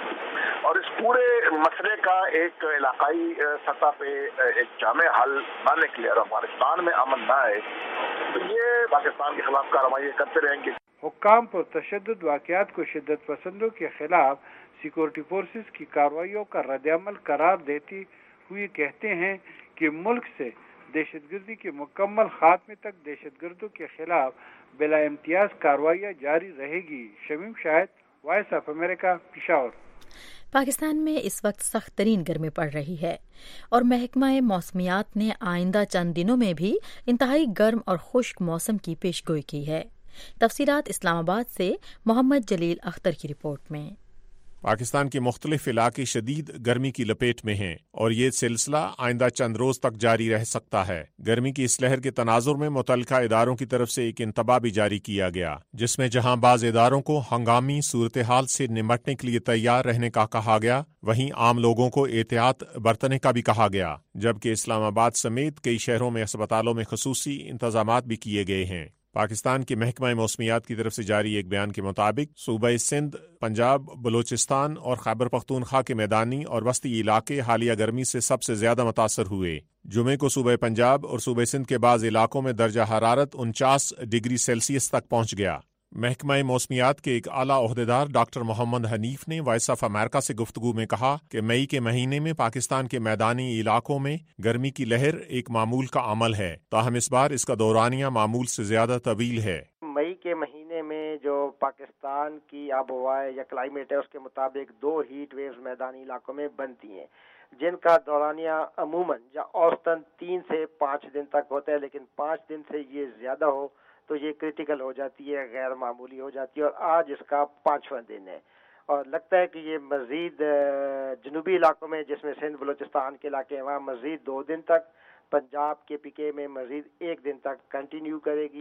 और इस पूरे मसले का एक इलाकाई सतह पे एक जामे हल न निकले और अफगानिस्तान में अमन न आए तो ये पाकिस्तान के खिलाफ कार्रवाई करते रहेंगे। हुक्काम पर तशद्दुद वाक़यात को शिद्दत पसंदों के खिलाफ सिक्योरिटी फोर्सेस की कार्रवाइयों का रद्द-ए-अमल करार देते हुए कहते हैं कि मुल्क से दहशतगर्दी के मुकम्मल खात्मे तक दहशतगर्दों के खिलाफ बिला इम्तियाज कार्रवाइयाँ जारी रहेगी। Shamim Shahid, Voice of America, Peshawar. Pakistan में इस वक्त सख्त तरीन गर्मी पड़ रही है और महकमा मौसमियात ने आइंदा चंद दिनों में भी इंतहाई गर्म और खुश्क मौसम की पेशगोई की है। तफसीलात इस्लामाबाद से मोहम्मद जलील अख्तर की रिपोर्ट में। पाकिस्तान के मुख्तलिफ इलाके शदीद गर्मी की लपेट में हैं और ये सिलसिला आइंदा चंद रोज तक जारी रह सकता है। गर्मी की इस लहर के तनाजुर में मुतल्लिका इदारों की तरफ से एक इंतबाह भी जारी किया गया, जिसमें जहां बाज इदारों को हंगामी सूरत हाल से निमटने के लिए तैयार रहने का कहा गया, वहीं आम लोगों को एहतियात बरतने का भी कहा गया, जबकि इस्लामाबाद समेत कई शहरों में अस्पतालों में खसूसी इंतजामात भी किए गए हैं। पाकिस्तान के महकमा मौसमियात की तरफ से जारी एक बयान के मुताबिक सूबा सिंध, पंजाब, बलोचिस्तान और खैबर पख्तूनख्वा के मैदानी और वस्ती इलाके हालिया गर्मी से सबसे ज्यादा मुतासर हुए। जुमे को सूबा पंजाब और सूबा सिंध के बाज़ इलाकों में दर्जा हरारत 49 डिग्री सेल्सियस तक पहुंच गया। महकमा मौसमियात के एक आला ओहदेदार डॉक्टर मोहम्मद हनीफ ने वॉइस ऑफ अमेरिका से गुफ्तगू में कहा कि मई के महीने में पाकिस्तान के मैदानी इलाकों में गर्मी की लहर एक मामूल का अमल है, ताहम इस बार इसका दौरानिया मामूल से ज्यादा तवील है। मई के महीने में जो पाकिस्तान की आबोहवा या क्लाइमेट है उसके मुताबिक 2 हीट वेव्स मैदानी इलाकों में बनती हैं, जिनका दौरानिया अमूमन या औसतन 3 से 5 दिन तक होता है, लेकिन 5 दिन से ये ज्यादा हो तो ये क्रिटिकल हो जाती है, गैर मामूली हो जाती है और आज इसका 5वां दिन है और लगता है कि ये मज़ीद जनूबी इलाकों में जिसमें सिंध बलोचिस्तान के इलाके हैं वहाँ मज़ीद 2 दिन तक, पंजाब के पीके में मज़ीद 1 दिन तक कंटिन्यू करेगी।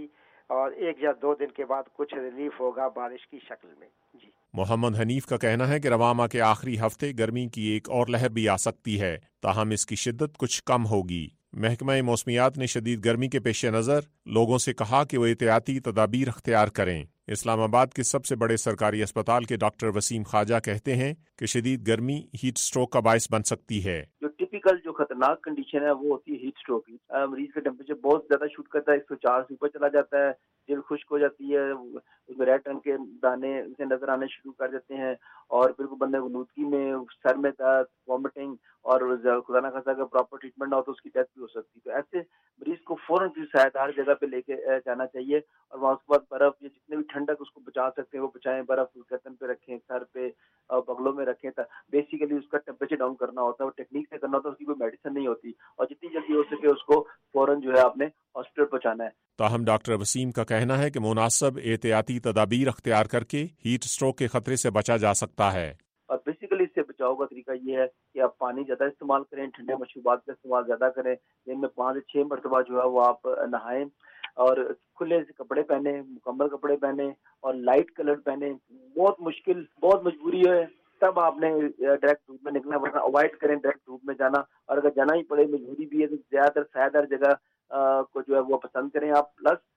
اور 1 یا 2 دن کے بعد کچھ ریلیف ہوگا بارش کی شکل میں. جی محمد حنیف کا کہنا ہے کہ رواں کے آخری ہفتے گرمی کی ایک اور لہر بھی آ سکتی ہے، تاہم اس کی شدت کچھ کم ہوگی. محکمہ موسمیات نے شدید گرمی کے پیش نظر لوگوں سے کہا کہ وہ احتیاطی تدابیر اختیار کریں. اسلام آباد کے سب سے بڑے سرکاری اسپتال کے ڈاکٹر وسیم خواجہ کہتے ہیں کہ شدید گرمی ہیٹ سٹروک کا باعث بن سکتی ہے. جو ٹپیکل جو خطرناک کنڈیشن ہے وہ ہوتی ہے ہیٹ سٹروک کی. مریض کا ٹیمپریچر بہت زیادہ شوٹ کرتا ہے، 104 سے اوپر چلا جاتا ہے، دل خشک ہو جاتی ہے، اس میں ریڈ رنگ کے دانے سے نظر آنے شروع کر دیتے ہیں، اور بالکل بندے کو نودگی میں، سر میں درد، وامٹنگ، اور خدا نہ خاصا اگر پراپر ٹریٹمنٹ نہ ہو تو اس کی ڈیتھ بھی ہو سکتی ہے. تو ایسے مریض کو فوراً کسی سایہدار جگہ پہ لے کے جانا چاہیے، اور وہاں اس کے بعد برف یا جتنے بھی ٹھنڈک اس کو بچا سکتے ہیں وہ بچائیں. برف گردن پہ رکھیں، سر پہ، بغلوں میں رکھیں. بیسیکلی اس کا ٹیمپریچر ڈاؤن کرنا ہوتا ہے، وہ ٹیکنیک سے کرنا ہوتا ہے، اس کی کوئی میڈیسن نہیں ہوتی، اور جتنی جلدی ہو سکے اس کو فوراً جو ہے آپ نے ہاسپٹل پہنچانا ہے. تاہم ڈاکٹر وسیم کا کہنا ہے کہ مناسب احتیاطی تدابیر اختیار کر کے ہیٹ سٹروک کے خطرے سے بچا جا سکتا ہے. اور بیسیکلی اس سے بچاؤ کا طریقہ یہ ہے کہ آپ پانی زیادہ استعمال کریں، ٹھنڈے مشروبات کا استعمال زیادہ کریں، دن میں 5 سے 6 مرتبہ جو ہے وہ آپ نہائیں، اور کھلے سے کپڑے پہنیں، مکمل کپڑے پہنیں، اور لائٹ کلر پہنیں. بہت مشکل، بہت مجبوری ہے تب آپ نے ڈائریکٹ دھوپ میں نکلنا، ورنہ اوائڈ کریں ڈائریکٹ دھوپ میں جانا. اور اگر جانا ہی پڑے، مجبوری بھی ہے، تو زیادہ تر سایہ دار جگہ کو جو ہے وہ پسند کریں آپ.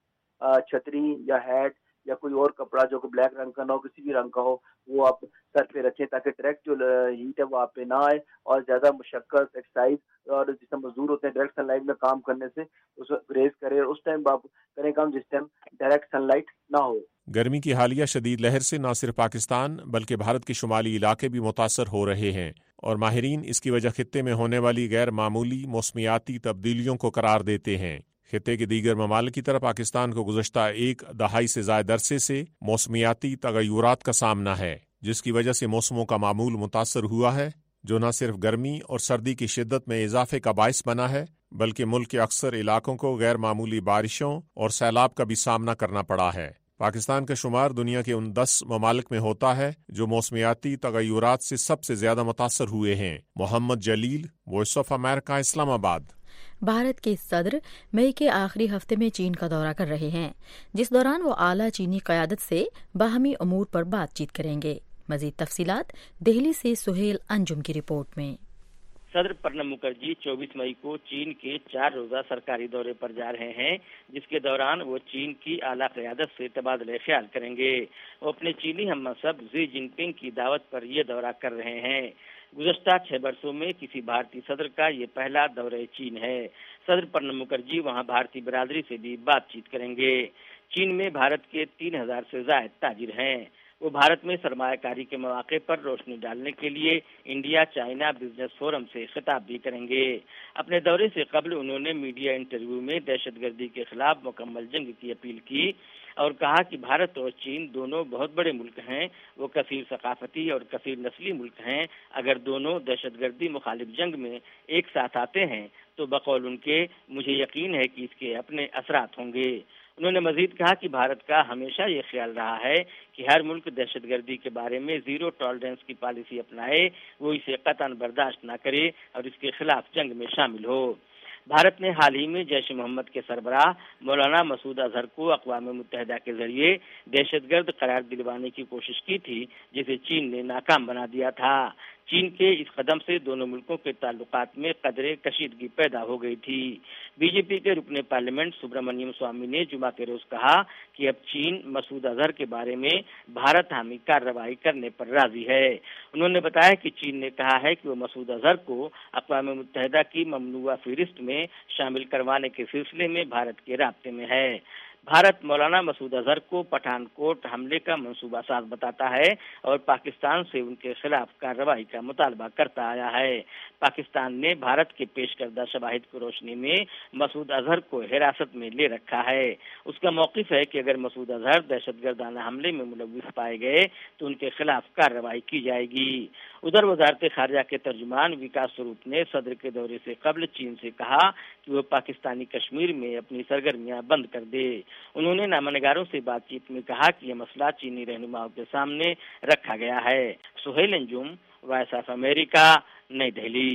پلس چھتری یا ہیٹ یا کوئی اور کپڑا جو کہ بلیک رنگ کا نہ ہو، کسی بھی رنگ کا ہو، وہ آپ سر پہ رکھیں تاکہ ڈائریکٹ جو ہیٹ ہے وہ آپ پہ نہ آئے. اور زیادہ مشقت، ایکسرسائز، اور جس طرح مزدور ہوتے ہیں ڈائریکٹ سن لائٹ میں کام کرنے سے اس گریز کرے، اس ٹائم آپ کریں کام جس ٹائم ڈائریکٹ سن لائٹ نہ ہو. گرمی کی حالیہ شدید لہر سے نہ صرف پاکستان بلکہ بھارت کے شمالی علاقے بھی متاثر ہو رہے ہیں، اور ماہرین اس کی وجہ خطے میں ہونے والی غیر معمولی موسمیاتی تبدیلیوں کو قرار دیتے ہیں. خطے کے دیگر ممالک کی طرح پاکستان کو گزشتہ 1 دہائی سے زائد عرصے سے موسمیاتی تغیرات کا سامنا ہے، جس کی وجہ سے موسموں کا معمول متاثر ہوا ہے، جو نہ صرف گرمی اور سردی کی شدت میں اضافے کا باعث بنا ہے بلکہ ملک کے اکثر علاقوں کو غیر معمولی بارشوں اور سیلاب کا بھی سامنا کرنا پڑا ہے. پاکستان کا شمار دنیا کے ان 10 ممالک میں ہوتا ہے جو موسمیاتی تغیرات سے سب سے زیادہ متاثر ہوئے ہیں. محمد جلیل، وائس آف امریکہ، اسلام آباد. بھارت کے صدر مئی کے آخری ہفتے میں چین کا دورہ کر رہے ہیں، جس دوران وہ اعلیٰ چینی قیادت سے باہمی امور پر بات چیت کریں گے. مزید تفصیلات دہلی سے سہیل انجم کی رپورٹ میں. صدر پرنب مکھرجی 24 مئی کو چین کے 4 روزہ سرکاری دورے پر جا رہے ہیں، جس کے دوران وہ چین کی اعلیٰ قیادت سے تبادلہ خیال کریں گے. وہ اپنے چینی ہم منصب ژی جن پنگ کی دعوت پر یہ دورہ کر رہے ہیں. گزشتہ 6 برسوں میں کسی بھارتی صدر کا یہ پہلا دورہ چین ہے. صدر پرنب مکھرجی وہاں بھارتی برادری سے بھی بات چیت کریں گے. چین میں بھارت کے 3000 سے زائد تاجر ہیں. وہ بھارت میں سرمایہ کاری کے مواقع پر روشنی ڈالنے کے لیے انڈیا چائنا بزنس فورم سے خطاب بھی کریں گے. اپنے دورے سے قبل انہوں نے میڈیا انٹرویو میں دہشت گردی کے خلاف مکمل جنگ کی اپیل کی اور کہا کہ بھارت اور چین دونوں بہت بڑے ملک ہیں، وہ کثیر ثقافتی اور کثیر نسلی ملک ہیں. اگر دونوں دہشت گردی مخالف جنگ میں ایک ساتھ آتے ہیں تو بقول ان کے مجھے یقین ہے کہ اس کے اپنے اثرات ہوں گے. انہوں نے مزید کہا کہ بھارت کا ہمیشہ یہ خیال رہا ہے کہ ہر ملک دہشت گردی کے بارے میں زیرو ٹالرنس کی پالیسی اپنائے، وہ اسے قطعاً برداشت نہ کرے اور اس کے خلاف جنگ میں شامل ہو. بھارت نے حال ہی میں جیش محمد کے سربراہ مولانا مسعود اظہر کو اقوام متحدہ کے ذریعے دہشت گرد قرار دلوانے کی کوشش کی تھی، جسے چین نے ناکام بنا دیا تھا. چین کے اس قدم سے دونوں ملکوں کے تعلقات میں قدرے کشیدگی پیدا ہو گئی تھی. بی جے پی کے رکن پارلیمنٹ سبرامنیم سوامی نے جمعہ کے روز کہا کہ اب چین مسعود اظہر کے بارے میں بھارت حامی کارروائی کرنے پر راضی ہے. انہوں نے بتایا کہ چین نے کہا ہے کہ وہ مسعود اظہر کو اقوام متحدہ کی ممنوعہ فہرست میں شامل کروانے کے سلسلے میں بھارت کے رابطے میں ہے. بھارت مولانا مسعود اظہر کو پٹھان کوٹ حملے کا منصوبہ ساز بتاتا ہے اور پاکستان سے ان کے خلاف کارروائی کا مطالبہ کرتا آیا ہے. پاکستان نے بھارت کے پیش کردہ شواہد کی روشنی میں مسعود اظہر کو حراست میں لے رکھا ہے. اس کا موقف ہے کہ اگر مسعود اظہر دہشت گردانہ حملے میں ملوث پائے گئے تو ان کے خلاف کارروائی کی جائے گی. ادھر وزارت خارجہ کے ترجمان وکاس سوروپ نے صدر کے دورے سے قبل چین سے کہا کہ وہ پاکستانی کشمیر میں اپنی سرگرمیاں بند کر دے. انہوں نے نامہ سے بات چیت میں کہا کہ یہ مسئلہ چینی رہنماؤں کے سامنے رکھا گیا ہے. Sohail Anjum, Voice of America, New Delhi.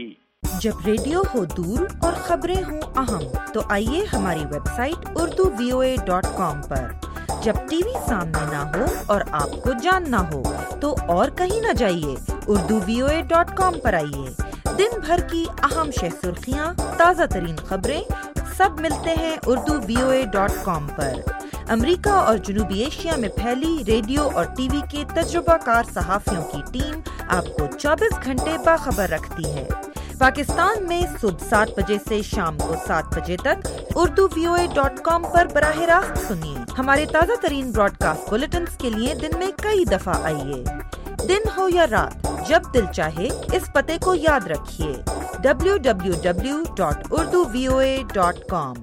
جب ریڈیو ہو دور اور خبریں ہوں اہم تو آئیے ہماری ویب سائٹ urduvoa.com پر. جب ٹی وی سامنے نہ ہو اور آپ کو جاننا ہو تو اور کہیں نہ جائیے, urduvoa.com پر آئیے. دن بھر کی اہم شہ سرخیاں, تازہ ترین خبریں سب ملتے ہیں urduvoa.com پر. امریکہ اور جنوبی ایشیا میں پھیلی ریڈیو اور ٹی وی کے تجربہ کار صحافیوں کی ٹیم آپ کو 24 گھنٹے باخبر رکھتی ہے. پاکستان میں صبح 7 بجے سے شام کو 7 بجے تک urduvoa.com پر براہ راست سنیے. ہمارے تازہ ترین براڈ کاسٹ بلیٹنز کے لیے دن میں کئی دفعہ آئیے. دن ہو یا رات, جب دل چاہے اس پتے کو یاد رکھیے, www.urduvoa.com.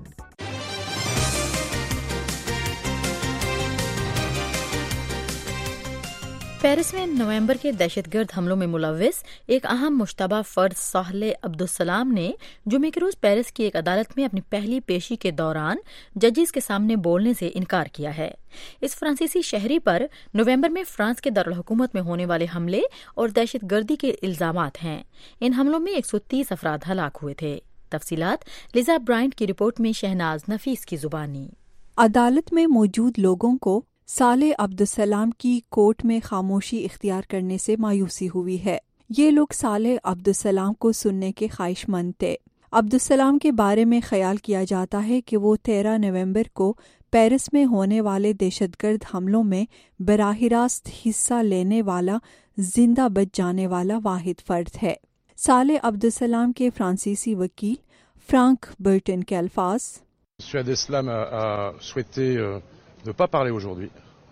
پیرس میں نومبر کے دہشت گرد حملوں میں ملوث ایک اہم مشتبہ فرد صالح عبدالسلام نے جمعے کے روز پیرس کی ایک عدالت میں اپنی پہلی پیشی کے دوران ججز کے سامنے بولنے سے انکار کیا ہے. اس فرانسیسی شہری پر نومبر میں فرانس کے دارالحکومت میں ہونے والے حملے اور دہشت گردی کے الزامات ہیں. ان حملوں میں 130 افراد ہلاک ہوئے تھے. تفصیلات لیزا برائنٹ کی رپورٹ میں شہناز نفیس کی زبانی. عدالت میں موجود لوگوں کو صالح عبدالسلام کی کورٹ میں خاموشی اختیار کرنے سے مایوسی ہوئی ہے. یہ لوگ صالح عبدالسلام کو سننے کے خواہش مند تھے. عبدالسلام کے بارے میں خیال کیا جاتا ہے کہ وہ 13 نومبر کو پیرس میں ہونے والے دہشت گرد حملوں میں براہ راست حصہ لینے والا زندہ بچ جانے والا واحد فرد ہے. صالح عبدالسلام کے فرانسیسی وکیل فرانک برٹن کے الفاظ: ne pas parler aujourd'hui,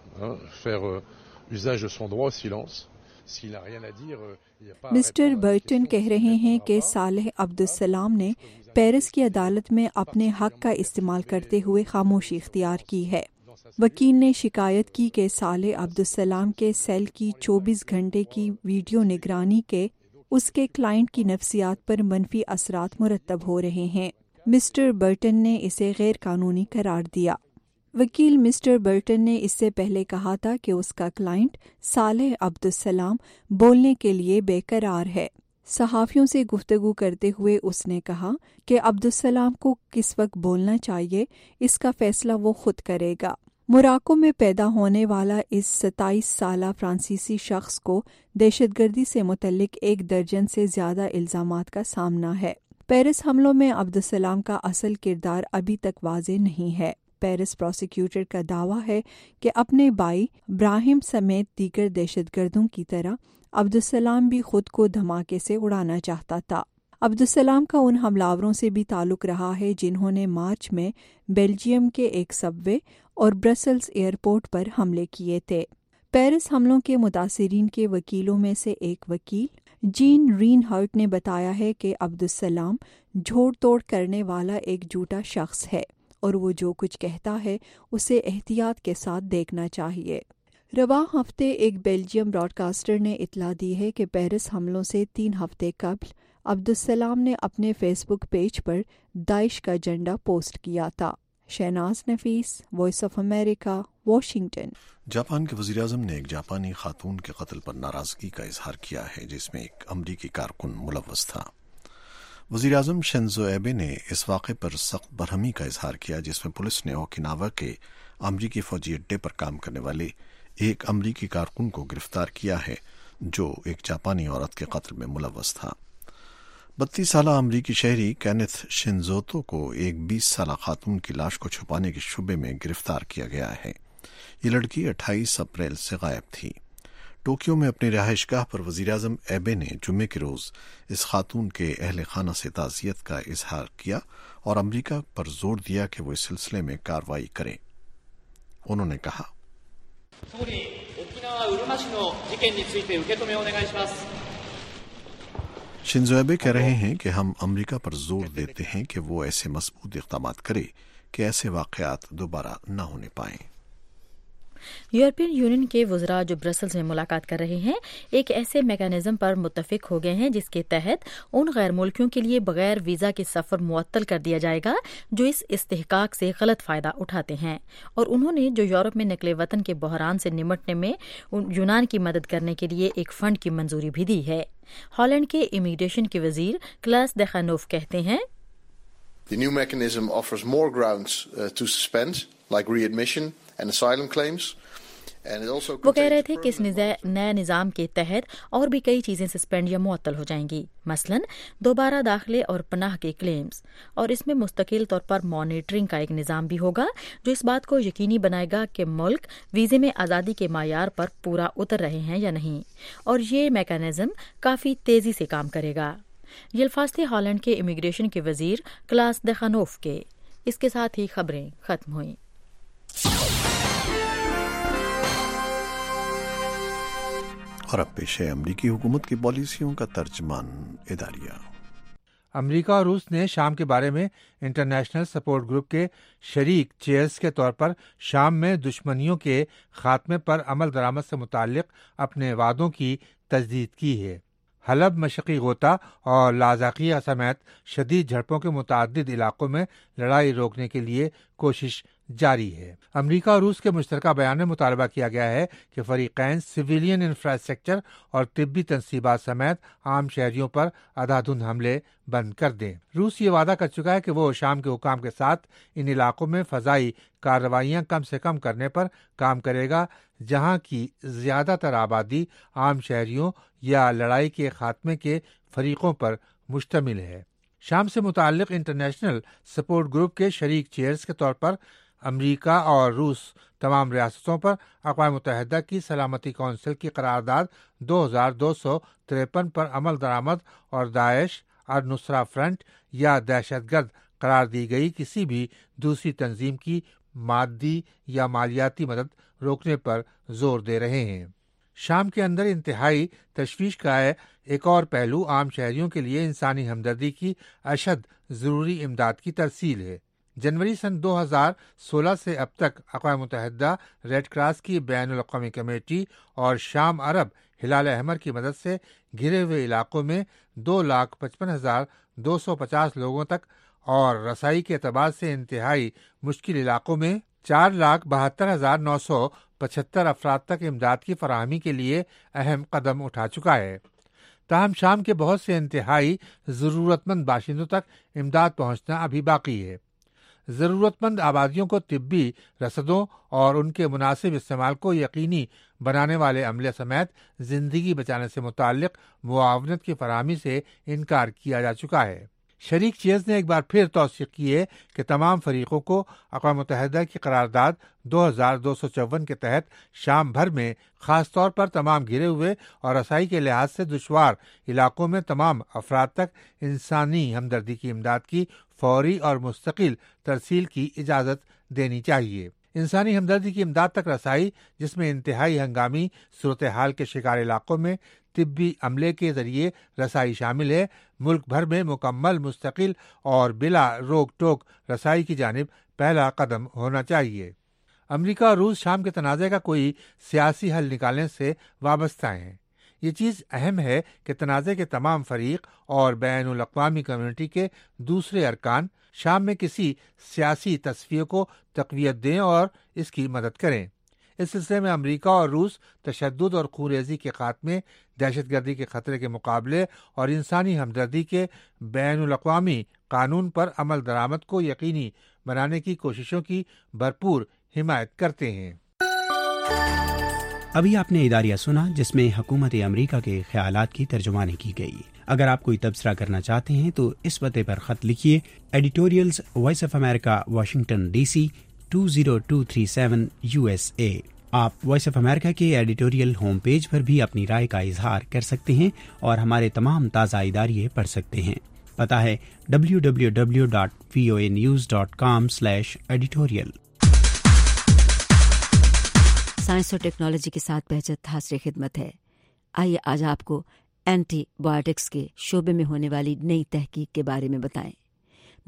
faire usage de son droit au silence. S'il n'a rien à dire, il n'y a pas. Mister Burton کہہ رہے ہیں کہ صالح عبدالسلام نے پیرس کی عدالت میں اپنے حق کا استعمال کرتے ہوئے خاموشی اختیار کی ہے. وکیل نے شکایت کی کہ صالح عبدالسلام کے سیل کی 24 گھنٹے کی ویڈیو نگرانی کے اس کے کلائنٹ کی نفسیات پر منفی اثرات مرتب ہو رہے ہیں. مسٹر برٹن نے اسے غیر قانونی قرار دیا. وکیل مسٹر برٹن نے اس سے پہلے کہا تھا کہ اس کا کلائنٹ صالح عبدالسلام بولنے کے لیے بے قرار ہے. صحافیوں سے گفتگو کرتے ہوئے اس نے کہا کہ عبدالسلام کو کس وقت بولنا چاہیے اس کا فیصلہ وہ خود کرے گا. موراکو میں پیدا ہونے والا اس 27 سالہ فرانسیسی شخص کو دہشت گردی سے متعلق 1 درجن سے زیادہ الزامات کا سامنا ہے. پیرس حملوں میں عبدالسلام کا اصل کردار ابھی تک واضح نہیں ہے. پیرس پروسیکیوٹر کا دعویٰ ہے کہ اپنے بھائی ابراہیم سمیت دیگر دہشت گردوں کی طرح عبدالسلام بھی خود کو دھماکے سے اڑانا چاہتا تھا. عبدالسلام کا ان حملاوروں سے بھی تعلق رہا ہے جنہوں نے مارچ میں بیلجیم کے ایک سب وے اور برسلز ایئرپورٹ پر حملے کیے تھے. پیرس حملوں کے متاثرین کے وکیلوں میں سے ایک وکیل جین رین ہرٹ نے بتایا ہے کہ عبدالسلام جھوڑ توڑ کرنے والا ایک جھوٹا شخص ہے اور وہ جو کچھ کہتا ہے اسے احتیاط کے ساتھ دیکھنا چاہیے. رواں ہفتے ایک بیلجیم براڈ کاسٹر نے اطلاع دی ہے کہ پیرس حملوں سے 3 ہفتے قبل عبدالسلام نے اپنے فیس بک پیج پر داعش کا جھنڈا پوسٹ کیا تھا. Shahnaz Nafees, Voice of America, Washington. Japan کے وزیراعظم نے ایک جاپانی خاتون کے قتل پر ناراضگی کا اظہار کیا ہے جس میں ایک امریکی کارکن ملوث تھا. وزیراعظم شنزو ایبے نے اس واقعے پر سخت برہمی کا اظہار کیا جس میں پولیس نے اوکیناوا کے امریکی فوجی اڈے پر کام کرنے والے ایک امریکی کارکن کو گرفتار کیا ہے جو ایک جاپانی عورت کے قتل میں ملوث تھا. 32 سالہ امریکی شہری کینتھ شنزوتو کو ایک 20 سالہ خاتون کی لاش کو چھپانے کے شبے میں گرفتار کیا گیا ہے. یہ لڑکی 28 اپریل سے غائب تھی. ٹوکیو میں اپنی رہائش گاہ پر وزیراعظم ایبے نے جمعے کے روز اس خاتون کے اہل خانہ سے تعزیت کا اظہار کیا اور امریکہ پر زور دیا کہ وہ اس سلسلے میں کارروائی کرے. انہوں نے کہا: شنزو ایبے کہہ رہے ہیں کہ ہم امریکہ پر زور دیتے ہیں کہ وہ ایسے مضبوط اقدامات کرے کہ ایسے واقعات دوبارہ نہ ہونے پائیں. यूरोपियन यूनियन के वज़रा जो ब्रसल्स में मुलाकात कर रहे हैं एक ऐसे मैकेनिज्म पर मुत्तफिक हो गए हैं जिसके तहत उन गैर मुल्कियों के लिए बगैर वीज़ा के सफ़र मुअत्तल कर दिया जाएगा जो इस इस्तेहकाक से गलत फ़ायदा उठाते हैं। और उन्होंने जो यूरोप में नकले वतन के बहरान से निमटने में यूनान की मदद करने के लिए एक फंड की मंजूरी भी दी है। हॉलैंड के इमिग्रेशन के वजीर क्लास देखानोफ कहते हैं, The new mechanism offers more grounds to suspend, like readmission and asylum claims. वो कह रहे थे कि इस नए निज़ाम के तहत और भी कई चीज़ें सस्पेंड या मुअत्तल हो जाएंगी, मसलन दोबारा दाखिले और पनाह के क्लेम्स। और इसमें मुस्तकिल तौर पर मॉनिटरिंग का एक निज़ाम भी होगा जो इस बात को यकीनी बनाएगा कि मुल्क वीज़े में आज़ादी के मायार पर पूरा उतर रहे हैं या नहीं। और ये मैकेनिज्म काफ़ी तेज़ी से काम करेगा। ये अल्फाज थे हॉलैंड के इमिग्रेशन के वजीर क्लास देखानोफ के। इसके साथ ही खबरें खत्म हुई। और अब पेश है अमरीकी हुकूमत की पॉलिसियों का तर्जमान इदारिया। अमरीका और रूस ने शाम के बारे में इंटरनेशनल सपोर्ट ग्रुप के शरीक चेयर्स के तौर पर शाम में दुश्मनियों के खात्मे पर अमल दरामद से मुताल्लिक अपने वादों की तजदीद की है। हलब, मशक़ी गोता और लाज़ाकिया समेत शदीद झड़पों के मुतअद्दिद इलाकों में लड़ाई रोकने के लिए कोशिश जारी है। अमरीका और रूस के मुश्तरका बयान में मुतालबा किया गया है कि फरीक़ैन सिविलियन इंफ्रास्ट्रक्चर और तिब्बी तनसीबात समेत आम शहरियों पर अंधाधुंध हमले बंद कर दें। रूस ये वादा कर चुका है कि वो शाम के हुकाम के साथ इन इलाकों में फ़ज़ाई कार्रवाइयाँ कम से कम करने पर काम करेगा जहाँ की ज़्यादातर आबादी आम शहरियों या लड़ाई के खात्मे के फरीक़ों पर मुश्तमिल है। शाम से मुताल्लिक़ इंटरनेशनल सपोर्ट ग्रुप के शरीक चेयर्स के तौर पर अमरीका और रूस तमाम रियासतों पर अक़वाम मुत्तहिदा की सलामती कौंसिल की करारदाद 2253 पर अमल दरामद और दाइश और नुसरा फ्रंट या दहशतगर्द करार दी गई किसी भी दूसरी तंजीम की मादी या मालियाती मदद रोकने पर जोर दे रहे हैं। शाम के अंदर इंतहाई तशवीश का एक और पहलू आम शहरियों के लिए इंसानी हमदर्दी की अशद ज़रूरी इमदाद की तरसील है। जनवरी सन 2016 से अब तक अक़वाम मुत्तहिदा रेड क्रॉस की बैनुल अक़वामी कमेटी और शाम अरब हिलाल अहमर की मदद से घिरे हुए इलाकों में 2,55,250 लोगों तक और रसाई के एतबार से इंतहाई मुश्किल इलाकों में 4,72,975 अफराद तक इमदाद की फराहमी के लिए अहम कदम उठा चुका है। ताहम शाम के बहुत से इंतहाई ज़रूरतमंद बाशिंदों तक इमदाद पहुँचना अभी बाकी है। ज़रूरतमंद आबादियों को तिब्बी रसदों और उनके मुनासिब इस्तेमाल को यकीनी बनाने वाले अमले समेत ज़िंदगी बचाने से मुताल्लिक़ मुआवनत की फराहमी से इनकार किया जा चुका है। शरीक चेयर्स ने एक बार फिर तौसीक़ की है कि तमाम फरीक़ों को अक़वाम मुत्तहिदा की करारदाद 2254 के तहत शाम भर में ख़ास तौर पर तमाम घिरे हुए और रसाई के लिहाज से दुश्वार इलाकों में तमाम अफराद तक इंसानी हमदर्दी की इमदाद की फौरी और मुस्तकिल तरसील की इजाज़त देनी चाहिए। इंसानी हमदर्दी की इमदाद तक रसाई, जिसमें इंतहाई हंगामी सूरत हाल के शिकार इलाकों में तिब्बी अमले के जरिए रसाई शामिल है, मुल्क भर में मुकम्मल, मुस्तकिल और बिला रोक टोक रसाई की जानिब पहला कदम होना चाहिए। अमरीका और रूस शाम के तनाज़े का कोई सियासी हल निकालने से वाबस्ता हैं। ये चीज़ अहम है कि तनाज़े के तमाम फरीक और बैनुल अक़वामी कम्युनिटी के दूसरे अरकान शाम में किसी सियासी तस्वीर को तक़वियत दें और इसकी मदद करें। इस सिलसिले में अमरीका और रूस तशद्दुद और खूनरेज़ी के खात्मे, दहशतगर्दी के खतरे के मुकाबले और इंसानी हमदर्दी के बैनुल अक़वामी कानून पर अमल दरामद को यकीनी बनाने की कोशिशों की भरपूर हिमायत करते हैं। अभी आपने इदारिया सुना जिसमें हुकूमत अमरीका के ख्यालात की तर्जुमानी की गई। अगर आप कोई तबसरा करना चाहते हैं तो इस पते पर खत लिखिए, editorials, Voice of America, Washington DC 20237 USA। आप वॉइस ऑफ अमेरिका के एडिटोरियल होम पेज पर भी अपनी राय का इजहार कर सकते हैं और हमारे तमाम ताज़ा इदारिये पढ़ सकते हैं। पता है www.voanews.com/editorial। साइंस और टेक्नोलॉजी के साथ बहजत हाज़िर खिदमत है। आइए आज आपको एंटीबायोटिक्स के शोबे में होने वाली नई तहकीक के बारे में बताएं।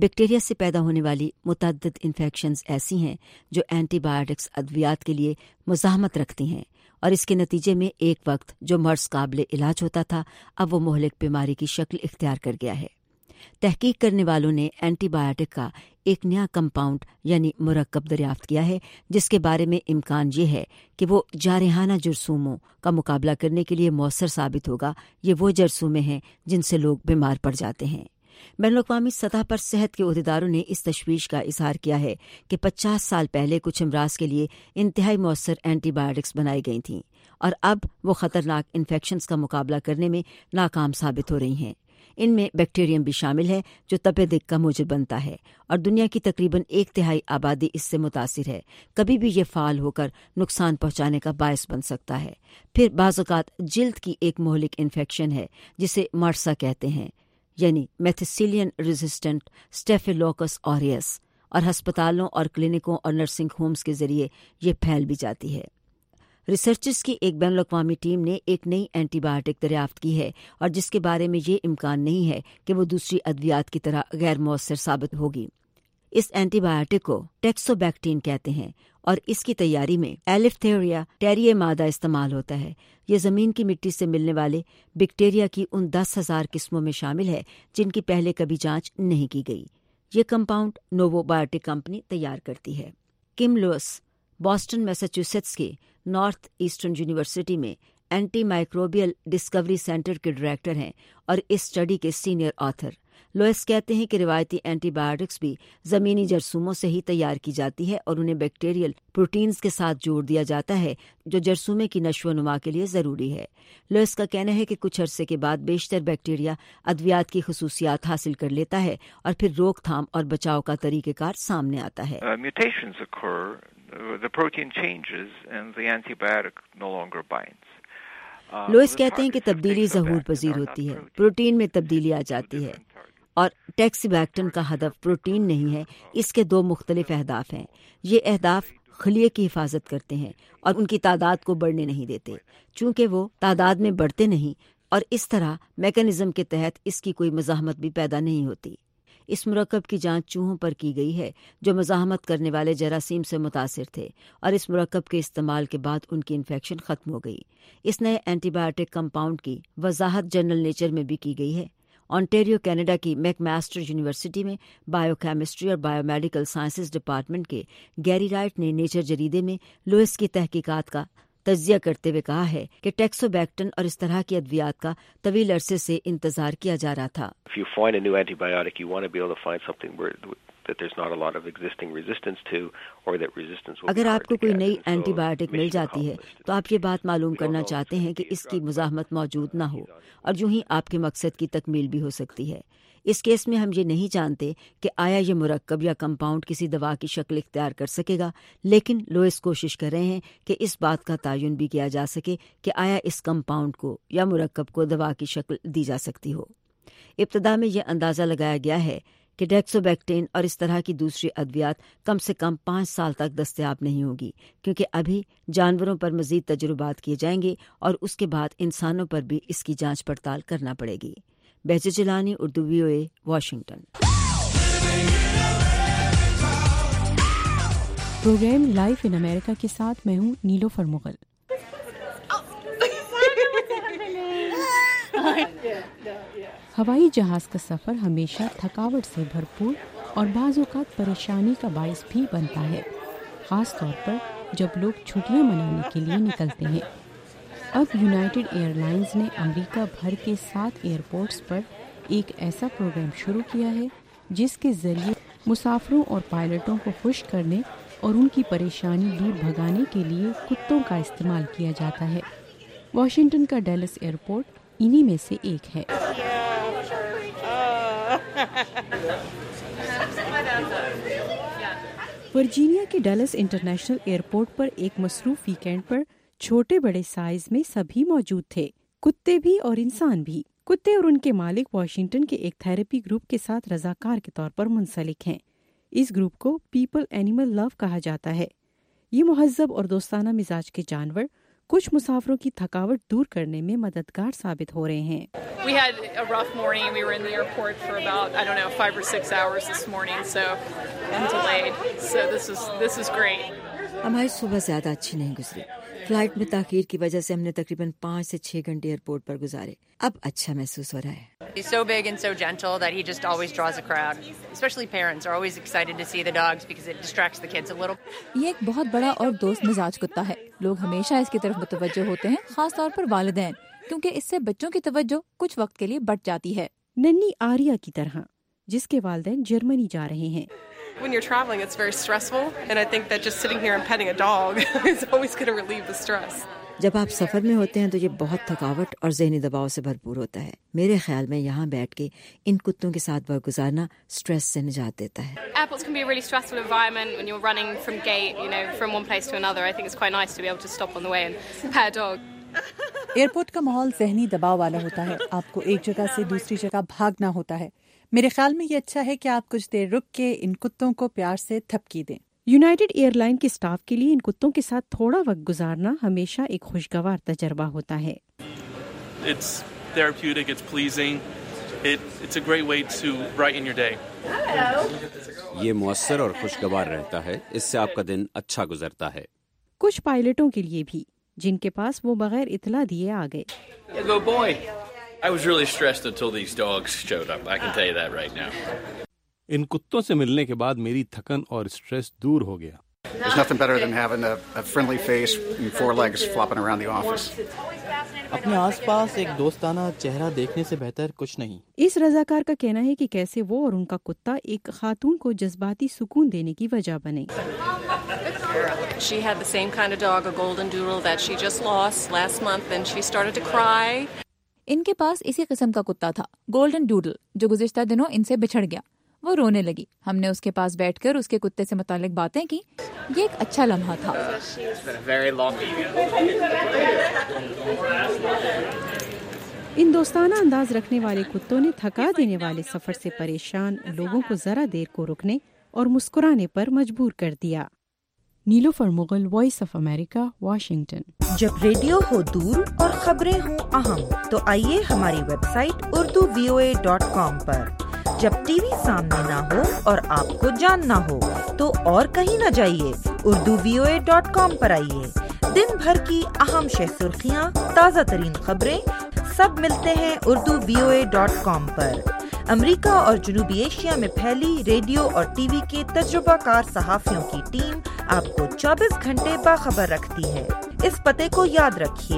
بیکٹیریا سے پیدا ہونے والی متعدد انفیکشنز ایسی ہیں جو اینٹی بایوٹکس ادویات کے لیے مزاحمت رکھتی ہیں، اور اس کے نتیجے میں ایک وقت جو مرض قابل علاج ہوتا تھا اب وہ مہلک بیماری کی شکل اختیار کر گیا ہے۔ تحقیق کرنے والوں نے اینٹی بایوٹک کا ایک نیا کمپاؤنڈ یعنی مرکب دریافت کیا ہے جس کے بارے میں امکان یہ ہے کہ وہ جارحانہ جرثوموں کا مقابلہ کرنے کے لیے مؤثر ثابت ہوگا۔ یہ وہ جرثومے ہیں جن سے لوگ بیمار پڑ جاتے ہیں۔ بین الاقوامی سطح پر صحت کے عہدیداروں نے اس تشویش کا اظہار کیا ہے کہ 50 سال پہلے کچھ امراض کے لیے انتہائی مؤثر اینٹی بایوٹکس بنائی گئی تھیں اور اب وہ خطرناک انفیکشنز کا مقابلہ کرنے میں ناکام ثابت ہو رہی ہیں۔ ان میں بیکٹیریم بھی شامل ہے جو تپ دق کا موجب بنتا ہے اور دنیا کی تقریباً 1/3 آبادی اس سے متاثر ہے۔ کبھی بھی یہ فعال ہو کر نقصان پہنچانے کا باعث بن سکتا ہے۔ پھر بعض اوقات جلد کی ایک مہلک انفیکشن ہے جسے مارسا کہتے ہیں، یعنی میتھیسیلین ریزسٹنٹ اسٹیفیلوکس آریس، اور ہسپتالوں اور کلینکوں اور نرسنگ ہومز کے ذریعے یہ پھیل بھی جاتی ہے۔ ریسرچرز کی ایک بین الاقوامی ٹیم نے ایک نئی اینٹی بایوٹک دریافت کی ہے اور جس کے بارے میں یہ امکان نہیں ہے کہ وہ دوسری ادویات کی طرح غیر مؤثر ثابت ہوگی۔ اس اینٹی بایوٹک کو ٹیکسوبیکٹین کہتے ہیں اور اس کی تیاری میں ایلیفتھیریا ٹیریے مادہ استعمال ہوتا ہے۔ یہ زمین کی مٹی سے ملنے والے بیکٹیریا کی ان 10,000 قسموں میں شامل ہے جن کی پہلے کبھی جانچ نہیں کی گئی۔ یہ کمپاؤنڈ نوو بایوٹک کمپنی تیار کرتی ہے۔ کم لوئس بoston میساچوسیٹس کے نارتھ ایسٹرن یونیورسٹی میں اینٹی مائکروبیل ڈسکوری سینٹر کے ڈائریکٹر ہیں اور اس اسٹڈی کے سینئر آتھر۔ لوئس کہتے ہیں کہ روایتی اینٹی بایوٹکس بھی زمینی جرثوموں سے ہی تیار کی جاتی ہے اور انہیں بیکٹیریل پروٹینز کے ساتھ جوڑ دیا جاتا ہے جو جرثومے کی نشو و نما کے لیے ضروری ہے۔ لوئس کا کہنا ہے کہ کچھ عرصے کے بعد بیشتر بیکٹیریا ادویات کی خصوصیات حاصل کر لیتا ہے اور پھر روک تھام اور بچاؤ کا طریقہ کار سامنے آتا ہے۔ Mutations occur, the protein changes and the antibiotic no longer binds. Lewis کہتے ہیں کہ تبدیلی ظہور پذیر ہوتی ہے، پروٹین میں تبدیلی آ جاتی ہے اور ٹیکسیبیکٹن کا ہدف پروٹین نہیں ہے۔ اس کے 2 مختلف اہداف ہیں۔ یہ اہداف خلیے کی حفاظت کرتے ہیں اور ان کی تعداد کو بڑھنے نہیں دیتے، چونکہ وہ تعداد میں بڑھتے نہیں اور اس طرح میکانزم کے تحت اس کی کوئی مزاحمت بھی پیدا نہیں ہوتی۔ اس مرکب کی جانچ چوہوں پر کی گئی ہے جو مزاحمت کرنے والے جراثیم سے متاثر تھے اور اس مرکب کے استعمال کے بعد ان کی انفیکشن ختم ہو گئی۔ اس نئے اینٹی بایوٹک کمپاؤنڈ کی وضاحت جرنل نیچر میں بھی کی گئی ہے۔ آنٹیریو کینیڈا کی میک ماسٹر یونیورسٹی میں بایو کیمسٹری اور بایو میڈیکل سائنسز ڈپارٹمنٹ کے گیری رائٹ نے نیچر جریدے میں لوئس کی تحقیقات کا تجزیہ کرتے ہوئے کہا ہے کہ ٹیکسوبیکٹن اور اس طرح کی ادویات کا طویل عرصے سے انتظار کیا جا رہا تھا۔ If you find a new antibiotic, you want to be able to find something that there's not a lot of existing resistance to, or that resistance will be اگر آپ کو hard to کوئی get. نئی And so antibiotic مل mission جاتی ہے accomplished. تو آپ یہ بات معلوم کرنا چاہتے ہیں کہ اس کی مزاحمت موجود نہ ہو اور یوں ہی آپ کے مقصد کی تکمیل بھی ہو سکتی ہے۔ اس کیس میں ہم یہ نہیں جانتے کہ آیا یہ مرکب یا کمپاؤنڈ کسی دوا کی شکل اختیار کر سکے گا، لیکن لوئس کوشش کر رہے ہیں کہ اس بات کا تعین بھی کیا جا سکے کہ آیا اس کمپاؤنڈ کو یا مرکب کو دوا کی شکل دی جا سکتی ہو۔ ابتدا میں یہ اندازہ لگایا گیا ہے کہ ٹیکسوبیکٹین اور اس طرح کی دوسری ادویات کم سے کم 5 سال تک دستیاب نہیں ہوگی، کیونکہ ابھی جانوروں پر مزید تجربات کیے جائیں گے اور اس کے بعد انسانوں پر بھی اس کی جانچ پڑتال کرنا پڑے گی۔ Behjat Jilani, Urdu VOA، Washington. Programme life in America کے ساتھ میں ہوں نیلوفر مغل۔ ہوائی جہاز کا سفر ہمیشہ تھکاوٹ سے بھرپور اور بعض اوقات پریشانی کا باعث بھی بنتا ہے، خاص طور پر جب لوگ چھٹیاں منانے کے لیے نکلتے ہیں۔ اب یونائیٹڈ ایئر لائنز نے امریکہ بھر کے 7 ایئرپورٹس پر ایک ایسا پروگرام شروع کیا ہے جس کے ذریعے مسافروں اور پائلٹوں کو خوش کرنے اور ان کی پریشانی دور بھگانے کے لیے کتوں کا استعمال کیا جاتا ہے۔ واشنگٹن کا ڈیلس ایئرپورٹ انہی میں سے ایک ہے۔ ورجینیا کے ڈیلس انٹرنیشنل ایئرپورٹ پر ایک مصروف ویکینڈ پر چھوٹے بڑے سائز میں سبھی موجود تھے، کتے بھی اور انسان بھی۔ کتے اور ان کے مالک واشنگٹن کے ایک تھراپی گروپ کے ساتھ رضاکار کے طور پر منسلک ہیں۔ اس گروپ کو پیپل اینیمل لو کہا جاتا ہے۔ یہ مہذب اور دوستانہ مزاج کے جانور کچھ مسافروں کی تھکاوٹ دور کرنے میں مددگار ثابت ہو رہے ہیں۔ We had a rough morning. We were in the airport for about 5 or 6 hours this morning, so I'm delayed. So this is great. ہماری صبح زیادہ اچھی نہیں گزری۔ فلائٹ میں تاخیر کی وجہ سے ہم نے تقریباً 5 سے 6 گھنٹے ایئرپورٹ پر گزارے۔ اب اچھا محسوس ہو رہا ہے۔ He's so big and so gentle that he just always draws a crowd. Especially parents are always excited to see the dogs because it distracts the kids a little. یہ ایک بہت بڑا اور دوست مزاج کتا ہے۔ لوگ ہمیشہ اس کی طرف متوجہ ہوتے ہیں، خاص طور پر والدین، کیونکہ اس سے بچوں کی توجہ کچھ وقت کے لیے بٹ جاتی ہے۔ ننھی آریہ کی طرح جس کے والدین جرمنی جا رہے ہیں۔ When you're traveling, it's very stressful, and I think that just sitting here and petting a dog is always going to relieve the stress. جب آپ سفر میں ہوتے ہیں تو یہ بہت تھکاوٹ اور ذہنی دباؤ سے بھرپور ہوتا ہے۔ میرے خیال میں یہاں بیٹھ کے ان کتوں کے ساتھ وقت گزارنا سٹریس سے نجات دیتا ہے۔ Airports can be a really stressful environment when you're running from gate, from one place to another. I think it's quite nice to be able to stop on the way and pet a dog. Airport کا ماحول ذہنی دباؤ والا ہوتا ہے، آپ کو ایک جگہ سے دوسری جگہ بھاگنا ہوتا ہے۔ میرے خیال میں یہ اچھا ہے کہ آپ کچھ دیر رک کے ان کتوں کو پیار سے تھپکی دیں۔ یونائیٹڈ ایئر لائن کے اسٹاف کے لیے ان کتوں کے ساتھ تھوڑا وقت گزارنا ہمیشہ ایک خوشگوار تجربہ ہوتا ہے۔ It's therapeutic, it's pleasing. It's a great way to brighten your day. یہ مؤثر اور خوشگوار رہتا ہے، اس سے آپ کا دن اچھا گزرتا ہے۔ کچھ پائلٹوں کے لیے بھی جن کے پاس وہ بغیر اطلاع دیے آ گئے۔ Good boy. I was really stressed until these dogs showed up. I can tell you that right now. ان کتوں سے ملنے کے بعد میری تھکن اور اسٹریس دور ہو گیا۔ There's nothing better than having a friendly face and 4 legs flopping around the office. اپنے آس پاس ایک دوستانہ چہرہ دیکھنے سے بہتر کچھ نہیں۔ اس رضاکار کا کہنا ہے کہ کیسے وہ اور ان کا کتا ایک خاتون کو جذباتی سکون دینے کی وجہ بنے۔ She had the same kind of dog, a golden doodle that she just lost last month, and she started to cry. ان کے پاس اسی قسم کا کتا تھا، گولڈن ڈوڈل، جو گزشتہ دنوں ان سے بچھڑ گیا۔ وہ رونے لگی۔ ہم نے اس کے پاس بیٹھ کر اس کے کتے سے متعلق باتیں کی۔ یہ ایک اچھا لمحہ تھا۔ ان دوستانہ انداز رکھنے والے کتوں نے تھکا دینے والے سفر سے پریشان لوگوں کو ذرا دیر کو رکنے اور مسکرانے پر مجبور کر دیا۔ Nilofar Mughal, Voice of America, Washington. جب ریڈیو ہو دور اور خبریں ہوں اہم تو آئیے ہماری ویب سائٹ urduvoa.com پر۔ جب ٹی وی سامنے نہ ہو اور آپ کو جاننا ہو تو اور کہیں نہ جائیے، urduvoa.com پر آئیے۔ دن بھر کی اہم سرخیاں، تازہ ترین خبریں سب ملتے ہیں urduvoa.com پر۔ امریکہ اور جنوبی ایشیا میں پھیلی ریڈیو اور ٹی وی کے تجربہ کار صحافیوں کی ٹیم آپ کو 24 گھنٹے باخبر رکھتی ہے۔ اس پتے کو یاد رکھیے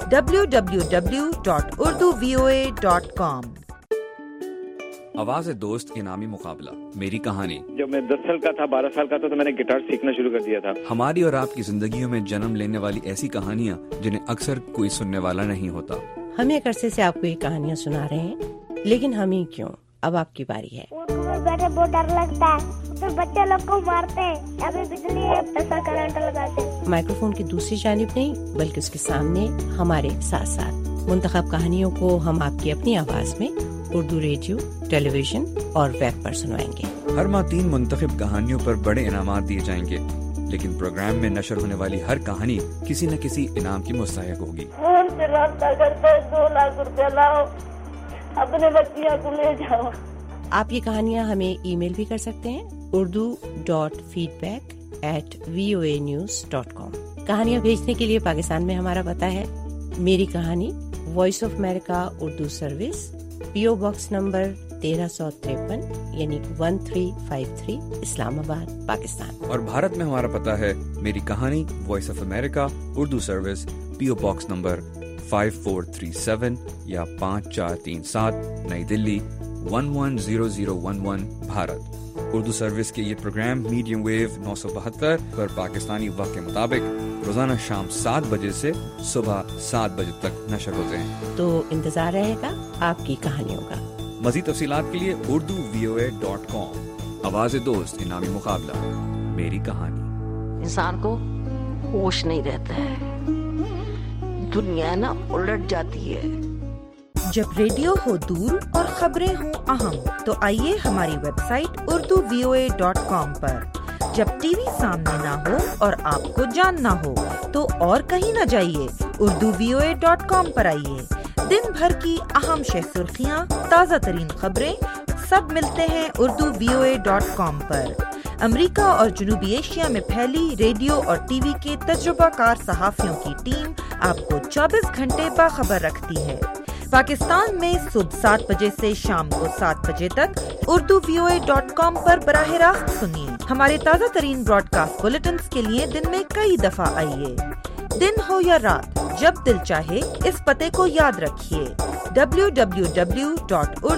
www.urduvoa.com۔ آواز دوست انعامی مقابلہ، میری کہانی۔ جب میں 10 سال کا تھا، 12 سال کا تھا تو میں نے گٹار سیکھنا شروع کر دیا تھا۔ ہماری اور آپ کی زندگیوں میں جنم لینے والی ایسی کہانیاں جنہیں اکثر کوئی سننے والا نہیں ہوتا۔ ہم ایک عرصے سے آپ کو یہ کہانیاں سنا رہے ہیں، لیکن ہم ہی کیوں، اب آپ کی باری ہے۔ بیٹھے بہت ڈر لگتا ہے، پھر بچے لوگ کو مارتے ہیں، ابھی بجلی ہے ایسا کرنٹ لگاتے ہیں۔ مائکروفون کی دوسری جانب نہیں بلکہ اس کے سامنے ہمارے ساتھ ساتھ منتخب کہانیوں کو ہم آپ کی اپنی آواز میں اردو ریڈیو، ٹیلی ویژن اور ویب پر سنوائیں گے۔ ہر ماہ 3 منتخب کہانیوں پر بڑے انعامات دیے جائیں گے، لیکن پروگرام میں نشر ہونے والی ہر کہانی کسی نہ کسی انعام کی مستحق ہوگی۔ فون سے رابطہ کرتے 2 لاکھ روپیہ لاؤ، اپنے بچیاں کو لے جاؤ۔ آپ یہ کہانیاں ہمیں ای میل بھی کر سکتے ہیں urdu.feedback@voanews.com۔ کہانیاں بھیجنے کے لیے پاکستان میں ہمارا پتہ ہے میری کہانی، Voice of America Urdu service, PO box number 1353 یعنی 1353 اسلام آباد، پاکستان۔ اور بھارت میں ہمارا پتہ ہے میری کہانی، Voice of America Urdu service, PO box number 5437 یا 5437 نئی دلی 110011 بھارت۔ اردو سروس کے یہ پروگرام میڈیم ویو 972 پر پاکستانی وقت کے مطابق روزانہ شام 7 بجے سے صبح 7 بجے تک نشر ہوتے ہیں، تو انتظار رہے گا آپ کی کہانیوں کا۔ مزید تفصیلات کے لیے urduvoa.com۔ آواز دوست انعامی مقابلہ، میری کہانی۔ انسان کو ہوش نہیں رہتا ہے، دنیا نا الٹ جاتی ہے۔ جب ریڈیو ہو دور اور خبریں ہوں اہم تو آئیے ہماری ویب سائٹ urduvoa.com پر۔ جب ٹی وی سامنے نہ ہو اور آپ کو جاننا ہو تو اور کہیں نہ جائیے، urduvoa.com پر آئیے۔ دن بھر کی اہم شہ سرخیاں، تازہ ترین خبریں سب ملتے ہیں urduvoa.com پر۔ امریکہ اور جنوبی ایشیا میں پھیلی ریڈیو اور ٹی وی کے تجربہ کار صحافیوں کی ٹیم آپ کو 24 گھنٹے باخبر رکھتی ہے۔ پاکستان میں صبح 7 بجے سے شام کو 7 بجے تک urduvoa.com پر براہ راست سنیے۔ ہمارے تازہ ترین براڈ کاسٹ بلیٹنز کے لیے دن میں کئی دفعہ آئیے۔ دن ہو یا رات، جب دل چاہے اس پتے کو یاد رکھیے، www.urduvoa.com۔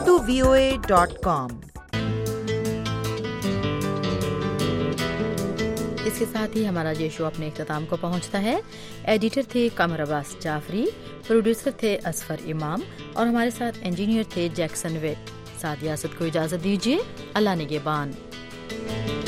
اس کے ساتھ ہی ہمارا یہ شو اپنے اختتام کو پہنچتا ہے۔ ایڈیٹر تھے قمر عباس جعفری، پروڈیوسر تھے اصفر امام اور ہمارے ساتھ انجینئر تھے جیکسن ویٹ۔ سعد یاسد کو اجازت دیجیے، اللہ نگہبان۔